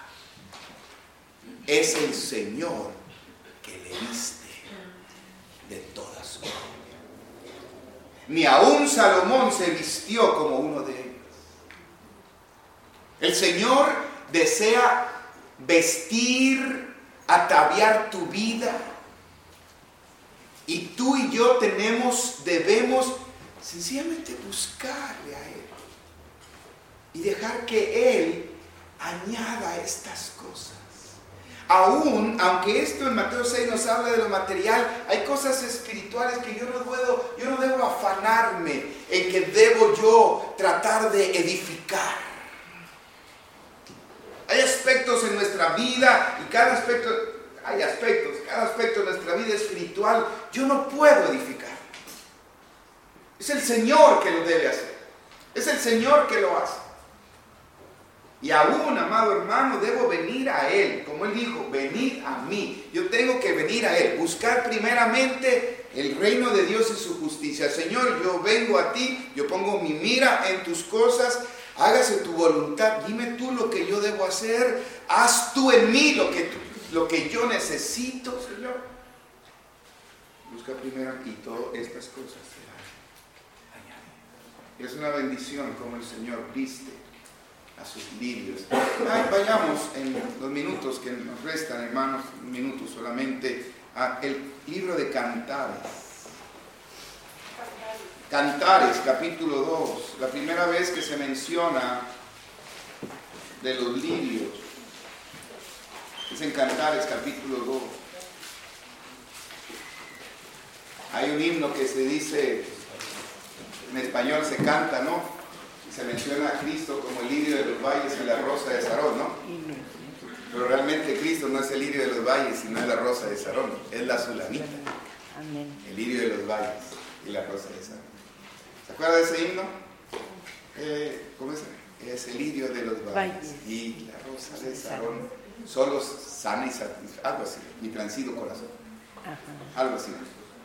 es el Señor que le viste de toda su gloria. Ni aún Salomón se vistió como uno de ellos. El Señor desea vestir, ataviar tu vida, y tú y yo tenemos, debemos sencillamente buscarle a Él y dejar que Él añada estas cosas. Aún, aunque esto en Mateo seis nos habla de lo material, hay cosas espirituales que yo no puedo, yo no debo afanarme en que debo yo tratar de edificar. Hay aspectos en nuestra vida y cada aspecto, hay aspectos, cada aspecto de nuestra vida espiritual yo no puedo edificar. Es el Señor que lo debe hacer. Es el Señor que lo hace. Y aún, amado hermano, debo venir a Él. Como Él dijo, venid a mí. Yo tengo que venir a Él. Buscar primeramente el reino de Dios y su justicia. Señor, yo vengo a ti. Yo pongo mi mira en tus cosas. hágase tu voluntad, dime tú lo que yo debo hacer, haz tú en mí lo que, lo que yo necesito, Señor. Busca primero y todas estas cosas serán añadidas. Es una bendición como el Señor viste a sus lirios. Ay, vayamos en los minutos que nos restan, hermanos, un minuto solamente, al libro de Cantares. Cantares, capítulo dos, la primera vez que se menciona de los lirios es en Cantares, capítulo dos. Hay un himno que se dice, en español se canta, ¿no? Y se menciona a Cristo como el lirio de los valles y la rosa de Sarón, ¿no? Pero realmente Cristo no es el lirio de los valles, sino es la rosa de Sarón, es la sulamita. El lirio de los valles y la rosa de Sarón. ¿Se acuerda de ese himno? Eh, ¿Cómo es? Es el lirio de los valles y la rosa de Sarón. Solo sana y satisface, algo así, mi transido corazón. Algo así.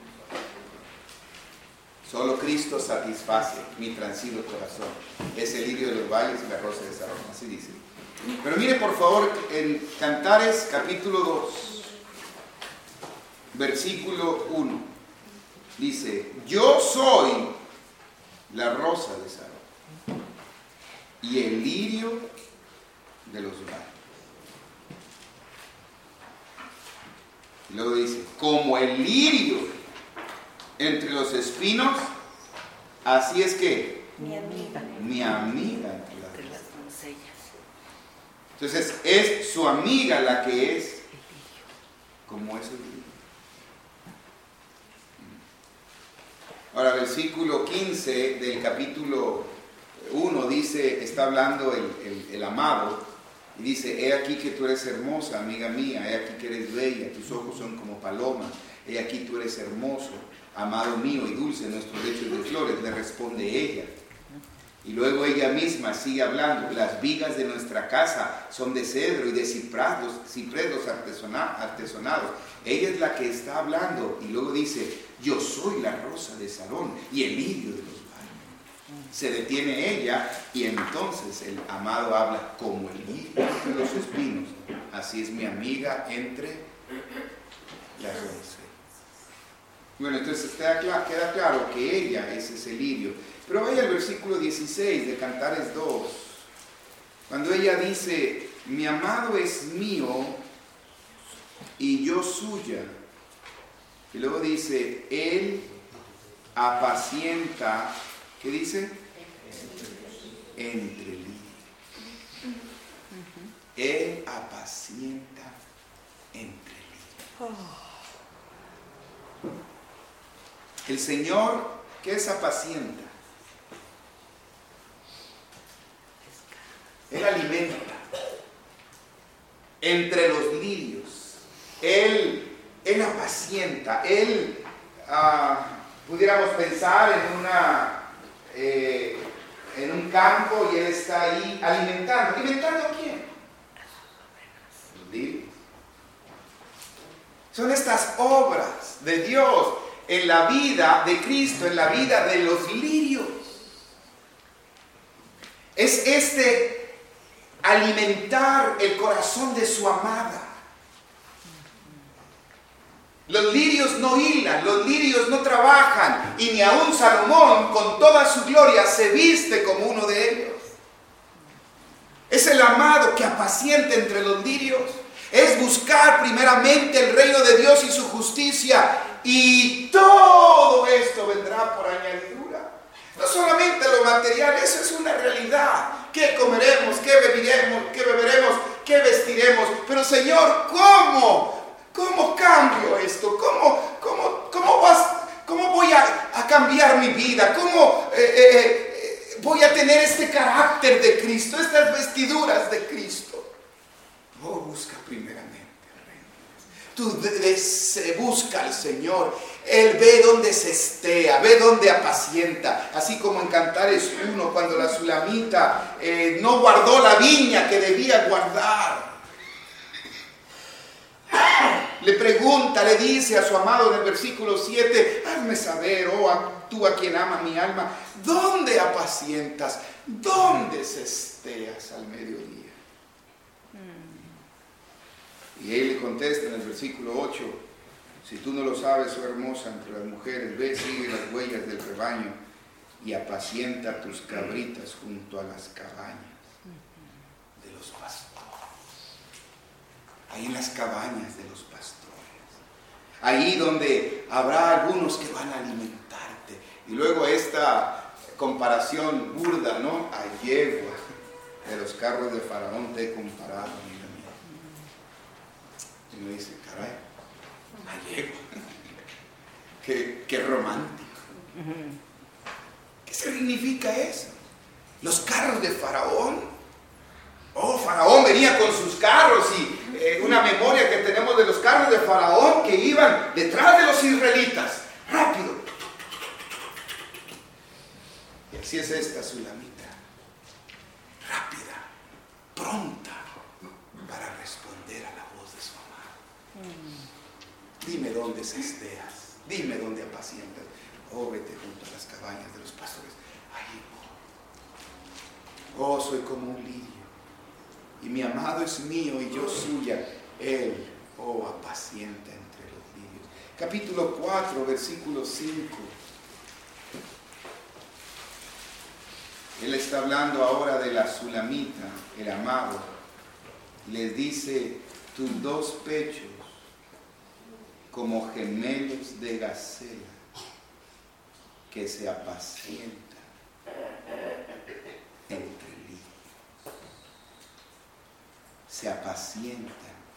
Solo Cristo satisface mi transido corazón. Es el lirio de los valles y la rosa de Sarón, así dice. Pero mire por favor en Cantares capítulo dos, versículo uno. Dice, yo soy la rosa de Sarón y el lirio de los valles. Y luego dice, como el lirio entre los espinos, así es que Mi amiga. mi amiga entre las Entre las doncellas. Entonces es su amiga la que es como es el lirio. Ahora, versículo quince del capítulo uno dice, está hablando el, el, el amado, y dice, he aquí que tú eres hermosa, amiga mía, he aquí que eres bella, tus ojos son como paloma, he aquí tú eres hermoso, amado mío y dulce, nuestros lechos de flores, le responde ella. Y luego ella misma sigue hablando, las vigas de nuestra casa son de cedro y de ciprés, ciprés los artesonados. Ella es la que está hablando y luego dice, yo soy la rosa de Sarón y el lirio de los valles. Se detiene ella y entonces el amado habla como el lirio de los espinos. Así es mi amiga entre las doncellas. Bueno, entonces queda claro, queda claro que ella es ese lirio. Pero vaya al versículo dieciséis de Cantares dos, cuando ella dice, mi amado es mío y yo suya. Y luego dice, él apacienta, ¿qué dice? Entre lirios. Él apacienta entre lirios. El Señor, ¿qué es apacienta? Él alimenta entre los lirios. Él, él apacienta. Él, uh, pudiéramos pensar en, una, eh, en un campo y Él está ahí alimentando. ¿Alimentando a quién? Los lirios. Son estas obras de Dios en la vida de Cristo, en la vida de los lirios. Es este alimentar el corazón de su amada. Los lirios no hilan, los lirios no trabajan, y ni aun Salomón con toda su gloria se viste como uno de ellos. Es el amado que apacienta entre los lirios. Es buscar primeramente el reino de Dios y su justicia, y todo esto vendrá por añadidura. No solamente lo material, eso es una realidad. ¿Qué comeremos? ¿Qué beberemos? ¿Qué beberemos? ¿Qué vestiremos? Pero Señor, ¿cómo? ¿Cómo cambio esto? ¿Cómo, cómo, cómo, vas, cómo voy a, a cambiar mi vida? ¿Cómo eh, eh, voy a tener este carácter de Cristo, estas vestiduras de Cristo? Oh, busca primeramente el reino. Tú des, busca al Señor. Él ve donde se estea, ve donde apacienta. Así como en Cantares uno, cuando la sulamita eh, no guardó la viña que debía guardar. Le pregunta, le dice a su amado en el versículo siete, hazme saber, oh tú a quien ama mi alma, ¿dónde apacientas ¿Dónde cesteas al mediodía? Y él le contesta en el versículo ocho, si tú no lo sabes, oh hermosa entre las mujeres, ve, sigue las huellas del rebaño y apacienta tus cabritas junto a las cabañas de los pastores. Ahí en las cabañas de los pastores. Ahí donde habrá algunos que van a alimentarte. Y luego esta comparación burda, ¿no? A yegua de los carros de Faraón te he comparado, amiga mía. Y uno dice, caray, a yegua. Qué, qué romántico. ¿Qué significa eso? Los carros de Faraón. Oh, Faraón venía con sus carros y eh, una memoria que tenemos de los carros de Faraón que iban detrás de los israelitas, rápido. Y así es esta Sulamita, rápida, pronta para responder a la voz de su amado. Dime dónde cesteas, dime dónde apacientas. Oh, vete junto a las cabañas de los pastores. Ahí. Oh, soy como un lirio. Y mi amado es mío y yo suya. Él, oh, apacienta entre los lirios. Capítulo cuatro, versículo cinco. Él está hablando ahora de la Sulamita, el amado. Les dice, tus dos pechos como gemelos de gacela que se apacientan entre se apacientan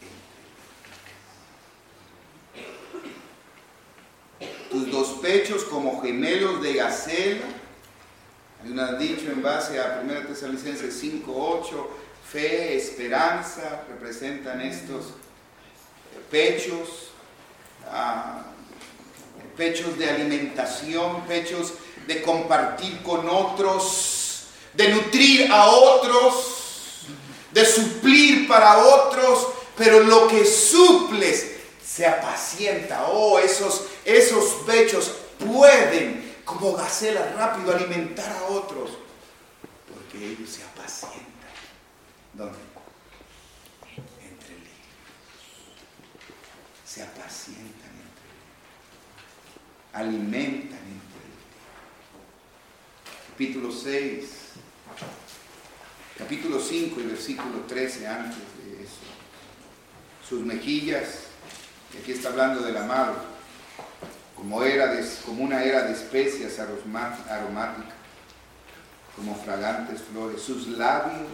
entre ellos. Tus dos pechos como gemelos de gacela. Hay un dicho en base a primera Tesalonicenses cinco ocho, fe, esperanza, representan estos pechos, ah, pechos de alimentación, pechos de compartir con otros, de nutrir a otros, de suplir para otros, pero lo que suples se apacienta. Oh, esos, esos pechos pueden, como gacelas, rápido alimentar a otros, porque ellos se apacientan. ¿Dónde? Entre ellos. Se apacientan entre ellos. Alimentan entre ellos. Capítulo seis. Capítulo cinco y versículo trece, antes de eso. Sus mejillas, y aquí está hablando del amado, como, era de, como una era de especias aromáticas, como fragantes flores. Sus labios,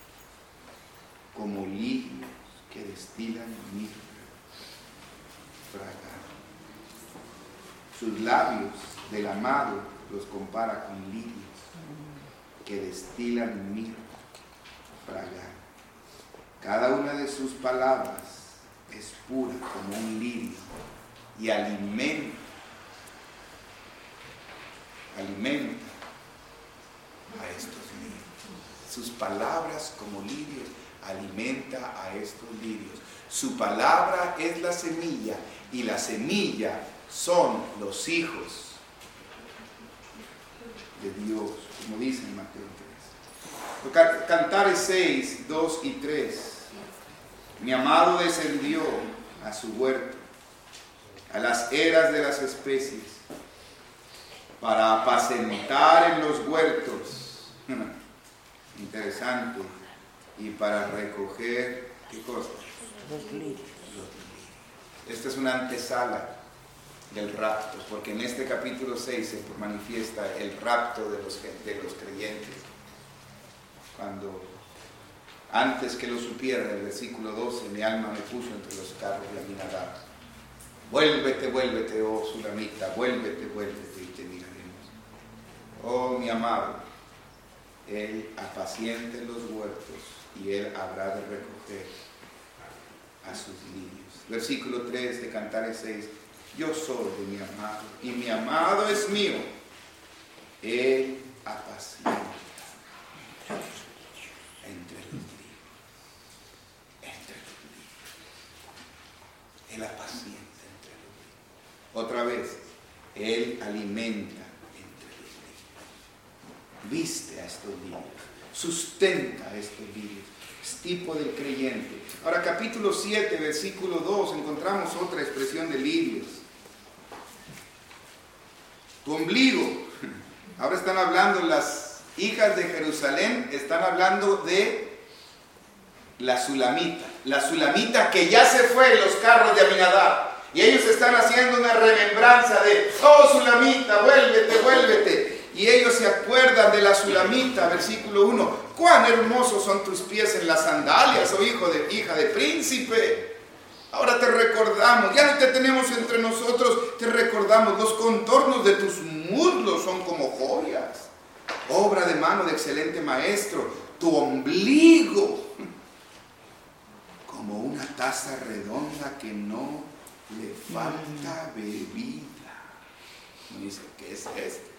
como lirios que destilan mirra fragante. Sus labios del amado los compara con lirios que destilan mirra fragante. Cada una de sus palabras es pura como un lirio y alimenta, alimenta a estos lirios. Sus palabras como lirios alimenta a estos lirios. Su palabra es la semilla y la semilla son los hijos de Dios, como dice en Mateo tres. Cantares seis, dos y tres. Mi amado descendió a su huerto, a las eras de las especies, para apacentar en los huertos. Interesante. Y para recoger, ¿qué cosa? Los lirios. Esta es una antesala del rapto, porque en este capítulo seis se manifiesta el rapto de los, de los creyentes. Cuando, antes que lo supiera, en el versículo doce, mi alma me puso entre los carros de Aminadab. Vuélvete, vuélvete, oh Sulamita, vuélvete, vuélvete y te miraremos. Oh mi amado, él apacienta en los huertos y él habrá de recoger a sus lirios. Versículo tres de Cantares seis. Yo soy de mi amado y mi amado es mío. Él apacienta entre los lirios. Entre los lirios. Él apacienta entre los lirios. Otra vez, él alimenta entre los lirios. viste a estos lirios, sustenta a estos lirios. Es tipo del creyente. Ahora, capítulo siete, versículo dos, encontramos otra expresión de lirios. Tu ombligo. Ahora están hablando las hijas de Jerusalén, están hablando de la Sulamita. La Sulamita que ya se fue en los carros de Aminadab. Y ellos están haciendo una remembranza de, oh Sulamita, vuélvete, vuélvete. Y ellos se acuerdan de la Sulamita, versículo uno. Cuán hermosos son tus pies en las sandalias, oh hijo de, hija de príncipe. Ahora te recordamos, ya no te tenemos entre nosotros, te recordamos, los contornos de tus muslos son como joyas. Obra de mano de excelente maestro, tu ombligo como una taza redonda que no le falta bebida. Me dice, ¿qué es esto?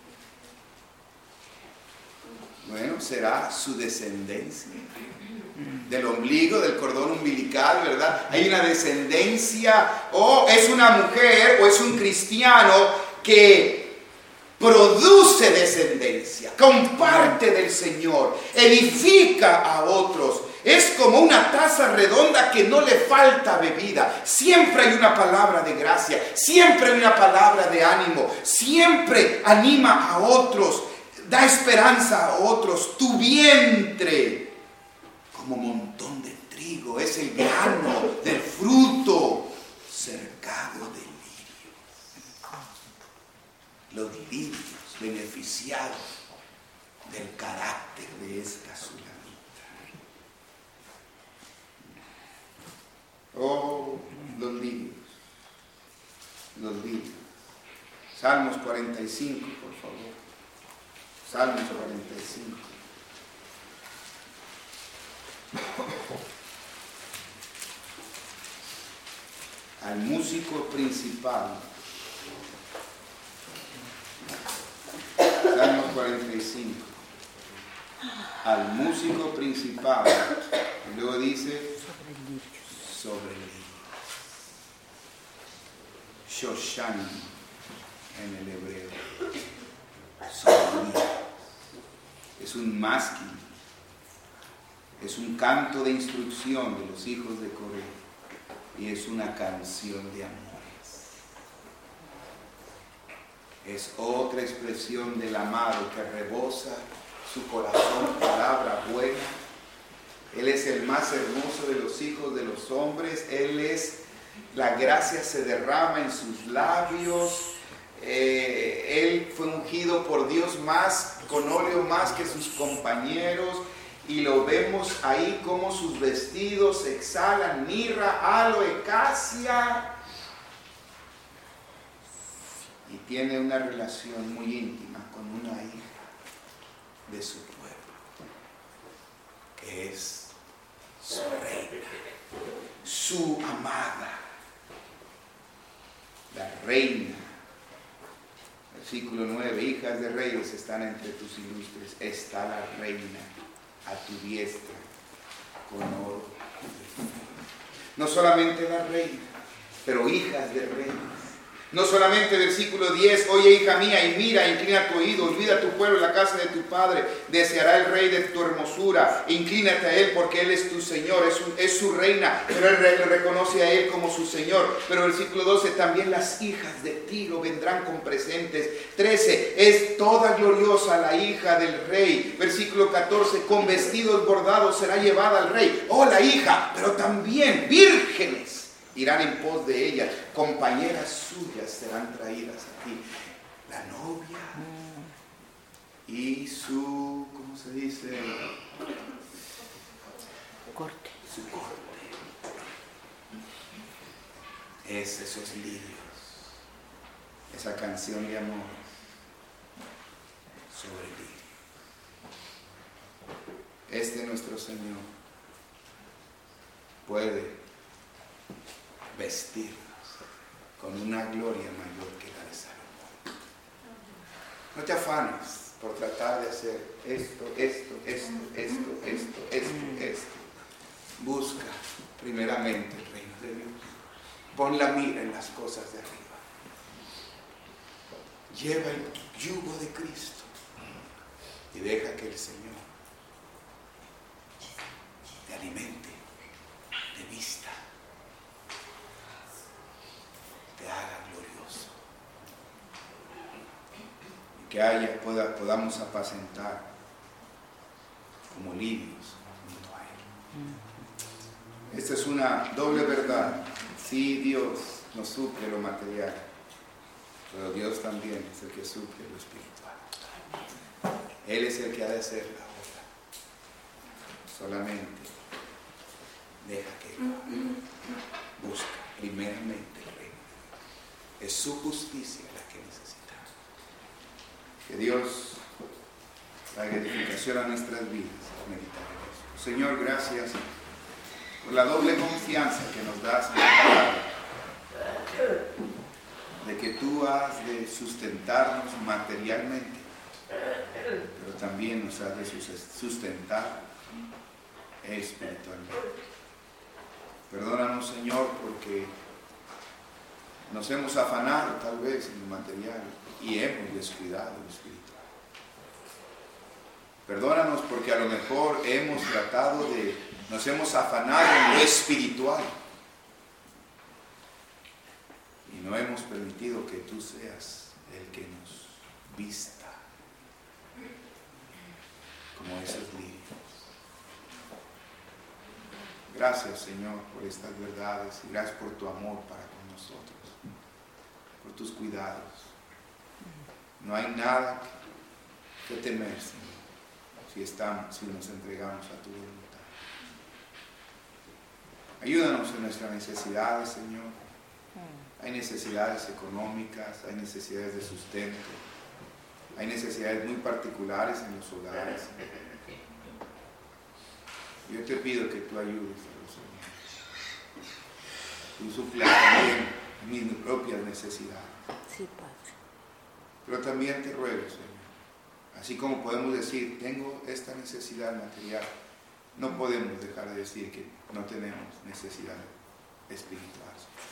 Bueno, será su descendencia. Del ombligo, del cordón umbilical, ¿verdad? Hay una descendencia, o es una mujer, o es un cristiano que produce descendencia, comparte del Señor, edifica a otros. Es como una taza redonda que no le falta bebida. Siempre hay una palabra de gracia, siempre hay una palabra de ánimo, siempre anima a otros, da esperanza a otros. Tu vientre, como montón de trigo, es el grano del fruto cercado de lirios. Los lirios beneficiados del carácter de esta Sulamita. Oh, los lirios, los lirios. Salmos cuarenta y cinco, por favor. Salmos cuarenta y cinco. Al músico principal. Salmos cuarenta y cinco. Al músico principal. Y luego dice sobre lirios. Shoshan en el hebreo. Sobre lirios. Es un másquil. Es un canto de instrucción de los hijos de Coré y es una canción de amores. Es otra expresión del amado que rebosa su corazón, palabra buena. Él es el más hermoso de los hijos de los hombres. Él es, la gracia se derrama en sus labios. Eh, él fue ungido por Dios más, con óleo más que sus compañeros. Y lo vemos ahí como sus vestidos exhalan mirra, aloe, casia. Y tiene una relación muy íntima con una hija de su pueblo, que es su reina, su amada, la reina. Versículo nueve, hijas de reyes están entre tus ilustres, está la reina a tu diestra con oro. No solamente la reina, pero hijas de reyes. No solamente versículo diez, oye hija mía y mira, inclina tu oído, olvida tu pueblo, la casa de tu padre, deseará el rey de tu hermosura, inclínate a él porque él es tu Señor, es su, es su reina, pero él le reconoce a él como su Señor. Pero versículo doce, también las hijas de Tiro vendrán con presentes. trece, es toda gloriosa la hija del rey. Versículo catorce, con vestidos bordados será llevada al rey. Oh, la hija, pero también vírgenes irán en pos de ella, compañeras suyas serán traídas a ti. La novia y su, ¿cómo se dice? Corte. Su corte. Es esos lirios, esa canción de amor sobre lirios. Este nuestro Señor puede vestirnos con una gloria mayor que la de Salomón. No te afanes por tratar de hacer esto, esto, esto, esto, esto, esto, esto. Busca primeramente el reino de Dios. Pon la mira en las cosas de arriba. Lleva el yugo de Cristo y y deja que el Señor te alimente de vista, te haga glorioso y que haya, pueda, podamos apacentar como lirios junto a Él. Esta es una doble verdad. Sí, Dios nos suple lo material, pero Dios también es el que suple lo espiritual. Él es el que ha de hacer la obra. Solamente deja que Él haga. Busca primeramente el reino. Es su justicia la que necesitamos. Que Dios traiga edificación a nuestras vidas al meditar en eso. Señor, gracias por la doble confianza que nos das en la palabra, de que tú has de sustentarnos materialmente, pero también nos has de sustentar espiritualmente. Perdónanos, Señor, porque nos hemos afanado tal vez en lo material y hemos descuidado lo espiritual. Perdónanos porque a lo mejor hemos tratado de, nos hemos afanado en lo espiritual y no hemos permitido que tú seas el que nos vista como esos lirios. Gracias, Señor, por estas verdades y gracias por tu amor para con nosotros, por tus cuidados. No hay nada que temer, Señor, si estamos, si nos entregamos a tu voluntad. Ayúdanos en nuestras necesidades, Señor. Hay necesidades económicas, hay necesidades de sustento, hay necesidades muy particulares en los hogares. Yo te pido que tú ayudes a los hermanos. Tú suplas también mis propias necesidades. Sí, Padre. Pero también te ruego, Señor, así como podemos decir, tengo esta necesidad material, no podemos dejar de decir que no tenemos necesidad espiritual.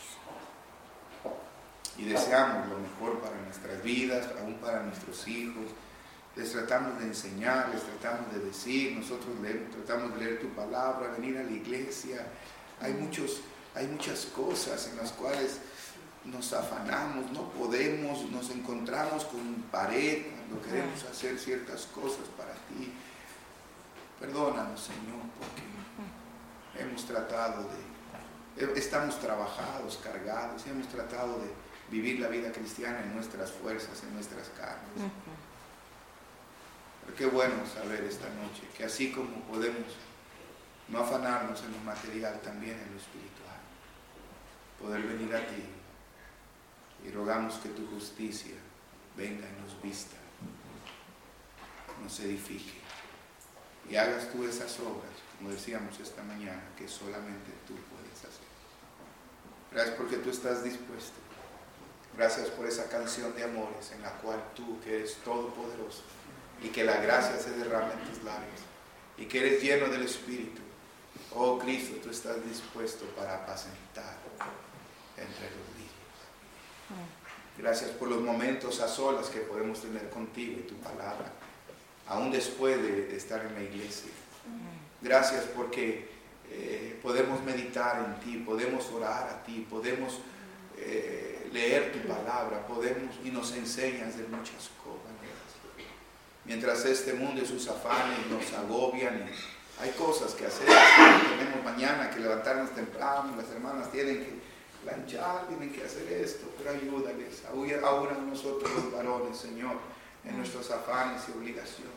Y deseamos lo mejor para nuestras vidas, aún para nuestros hijos. Les tratamos de enseñar, les tratamos de decir, nosotros leemos, tratamos de leer tu palabra, venir a la iglesia. Hay, muchos, hay muchas cosas en las cuales nos afanamos, no podemos, nos encontramos con pared cuando queremos hacer ciertas cosas para ti. Perdónanos, Señor, porque hemos tratado de, estamos trabajados, cargados, y hemos tratado de vivir la vida cristiana en nuestras fuerzas, en nuestras carnes. Pero qué bueno saber esta noche que así como podemos no afanarnos en lo material, también en lo espiritual, poder venir a ti y rogamos que tu justicia venga y nos vista, nos edifique y hagas tú esas obras, como decíamos esta mañana, que solamente tú puedes hacer. Gracias porque tú estás dispuesto. Gracias por esa canción de amores en la cual tú, que eres todopoderoso, y que la gracia se derrama en tus labios, y que eres lleno del Espíritu. Oh Cristo, tú estás dispuesto para apacentar entre los lirios. Gracias por los momentos a solas que podemos tener contigo y tu palabra, aún después de estar en la iglesia. Gracias porque eh, podemos meditar en ti, podemos orar a ti, podemos eh, leer tu palabra, podemos y nos enseñas de muchas cosas. Mientras este mundo y sus afanes nos agobian, y hay cosas que hacer, tenemos mañana que levantarnos temprano, las hermanas tienen que planchar, tienen que hacer esto, pero ayúdales, ahora nosotros los varones, Señor, en nuestros afanes y obligaciones.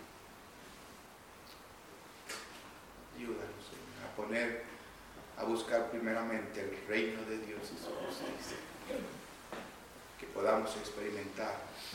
Ayúdanos, Señor, a poner, a buscar primeramente el reino de Dios y su justicia, que podamos experimentar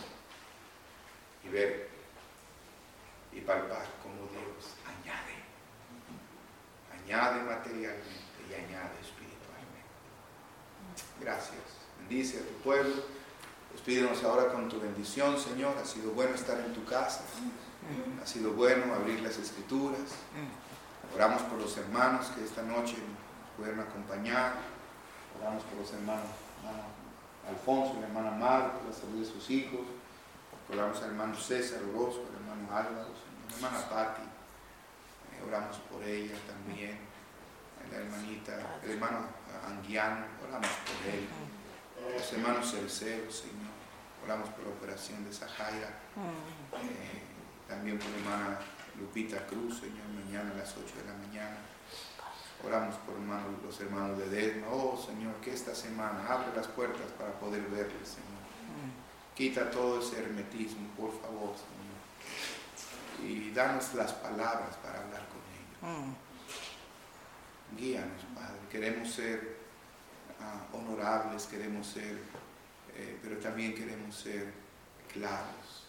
y ver y palpar como Dios añade, añade materialmente y añade espiritualmente. Gracias, bendice a tu pueblo, despídenos ahora con tu bendición, Señor. Ha sido bueno estar en tu casa, ha sido bueno abrir las Escrituras. Oramos por los hermanos que esta noche nos pueden acompañar, oramos por los hermanos, hermano Alfonso y la hermana Mar, por la salud de sus hijos. Oramos al hermano César Orozco, al hermano Álvaro, Señor, a la hermana Patti. Eh, oramos por ella también. La hermanita, el hermano Anguiano, oramos por él. Los hermanos Cerceros, Señor. Oramos por la operación de Zajaira. Eh, también por la hermana Lupita Cruz, Señor, mañana a las ocho de la mañana. Oramos por hermano, los hermanos de Desma. Oh, Señor, que esta semana abre las puertas para poder verles, Señor. Quita todo ese hermetismo, por favor, Señor. Y danos las palabras para hablar con ellos. Guíanos, Padre. Queremos ser uh, honorables, queremos ser, eh, pero también queremos ser claros.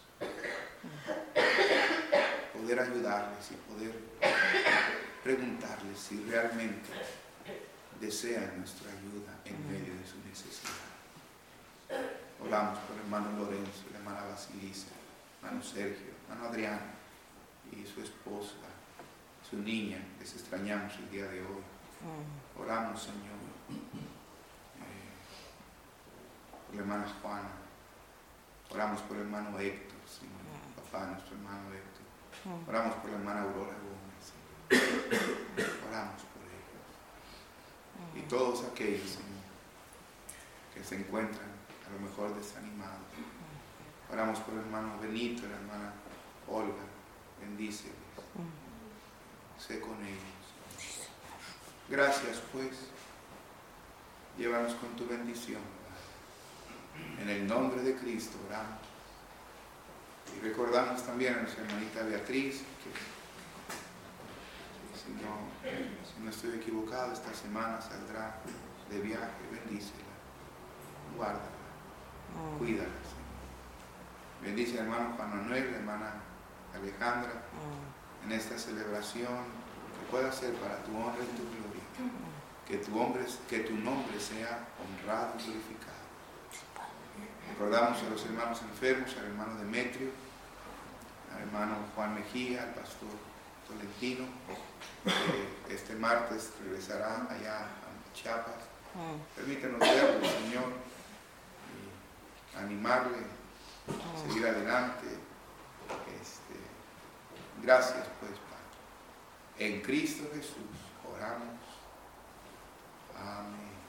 Poder ayudarles y poder preguntarles si realmente desean nuestra ayuda en medio de su necesidad. Oramos por el hermano Lorenzo, la hermana Basilisa, hermano Sergio, hermano Adriano y su esposa, su niña, les extrañamos el día de hoy. Oramos, Señor, eh, por la hermana Juana. Oramos por el hermano Héctor, Señor, papá, nuestro hermano Héctor. Oramos por la hermana Aurora Gómez, Señor. Oramos por ellos. Y todos aquellos, Señor, que se encuentran a lo mejor desanimados. Oramos por el hermano Benito y la hermana Olga. Bendíceles. Sé con ellos. Gracias, pues. Llévanos con tu bendición, Padre. En el nombre de Cristo oramos. Y recordamos también a nuestra hermanita Beatriz, que si no, si no estoy equivocado, esta semana saldrá de viaje. Bendícela. Guárdala. Cuídala, Señor. Bendice al hermano Juan Manuel, la hermana Alejandra, en esta celebración, que pueda ser para tu honra y tu gloria. Que tu, hombre, que tu nombre sea honrado y glorificado. Recordamos a los hermanos enfermos, al hermano Demetrio, al hermano Juan Mejía, al pastor Tolentino, que este martes regresará allá a Chiapas. Permítanos verlo, Señor, y animarle, seguir adelante. Este, gracias, pues, Padre. En Cristo Jesús oramos. Amén.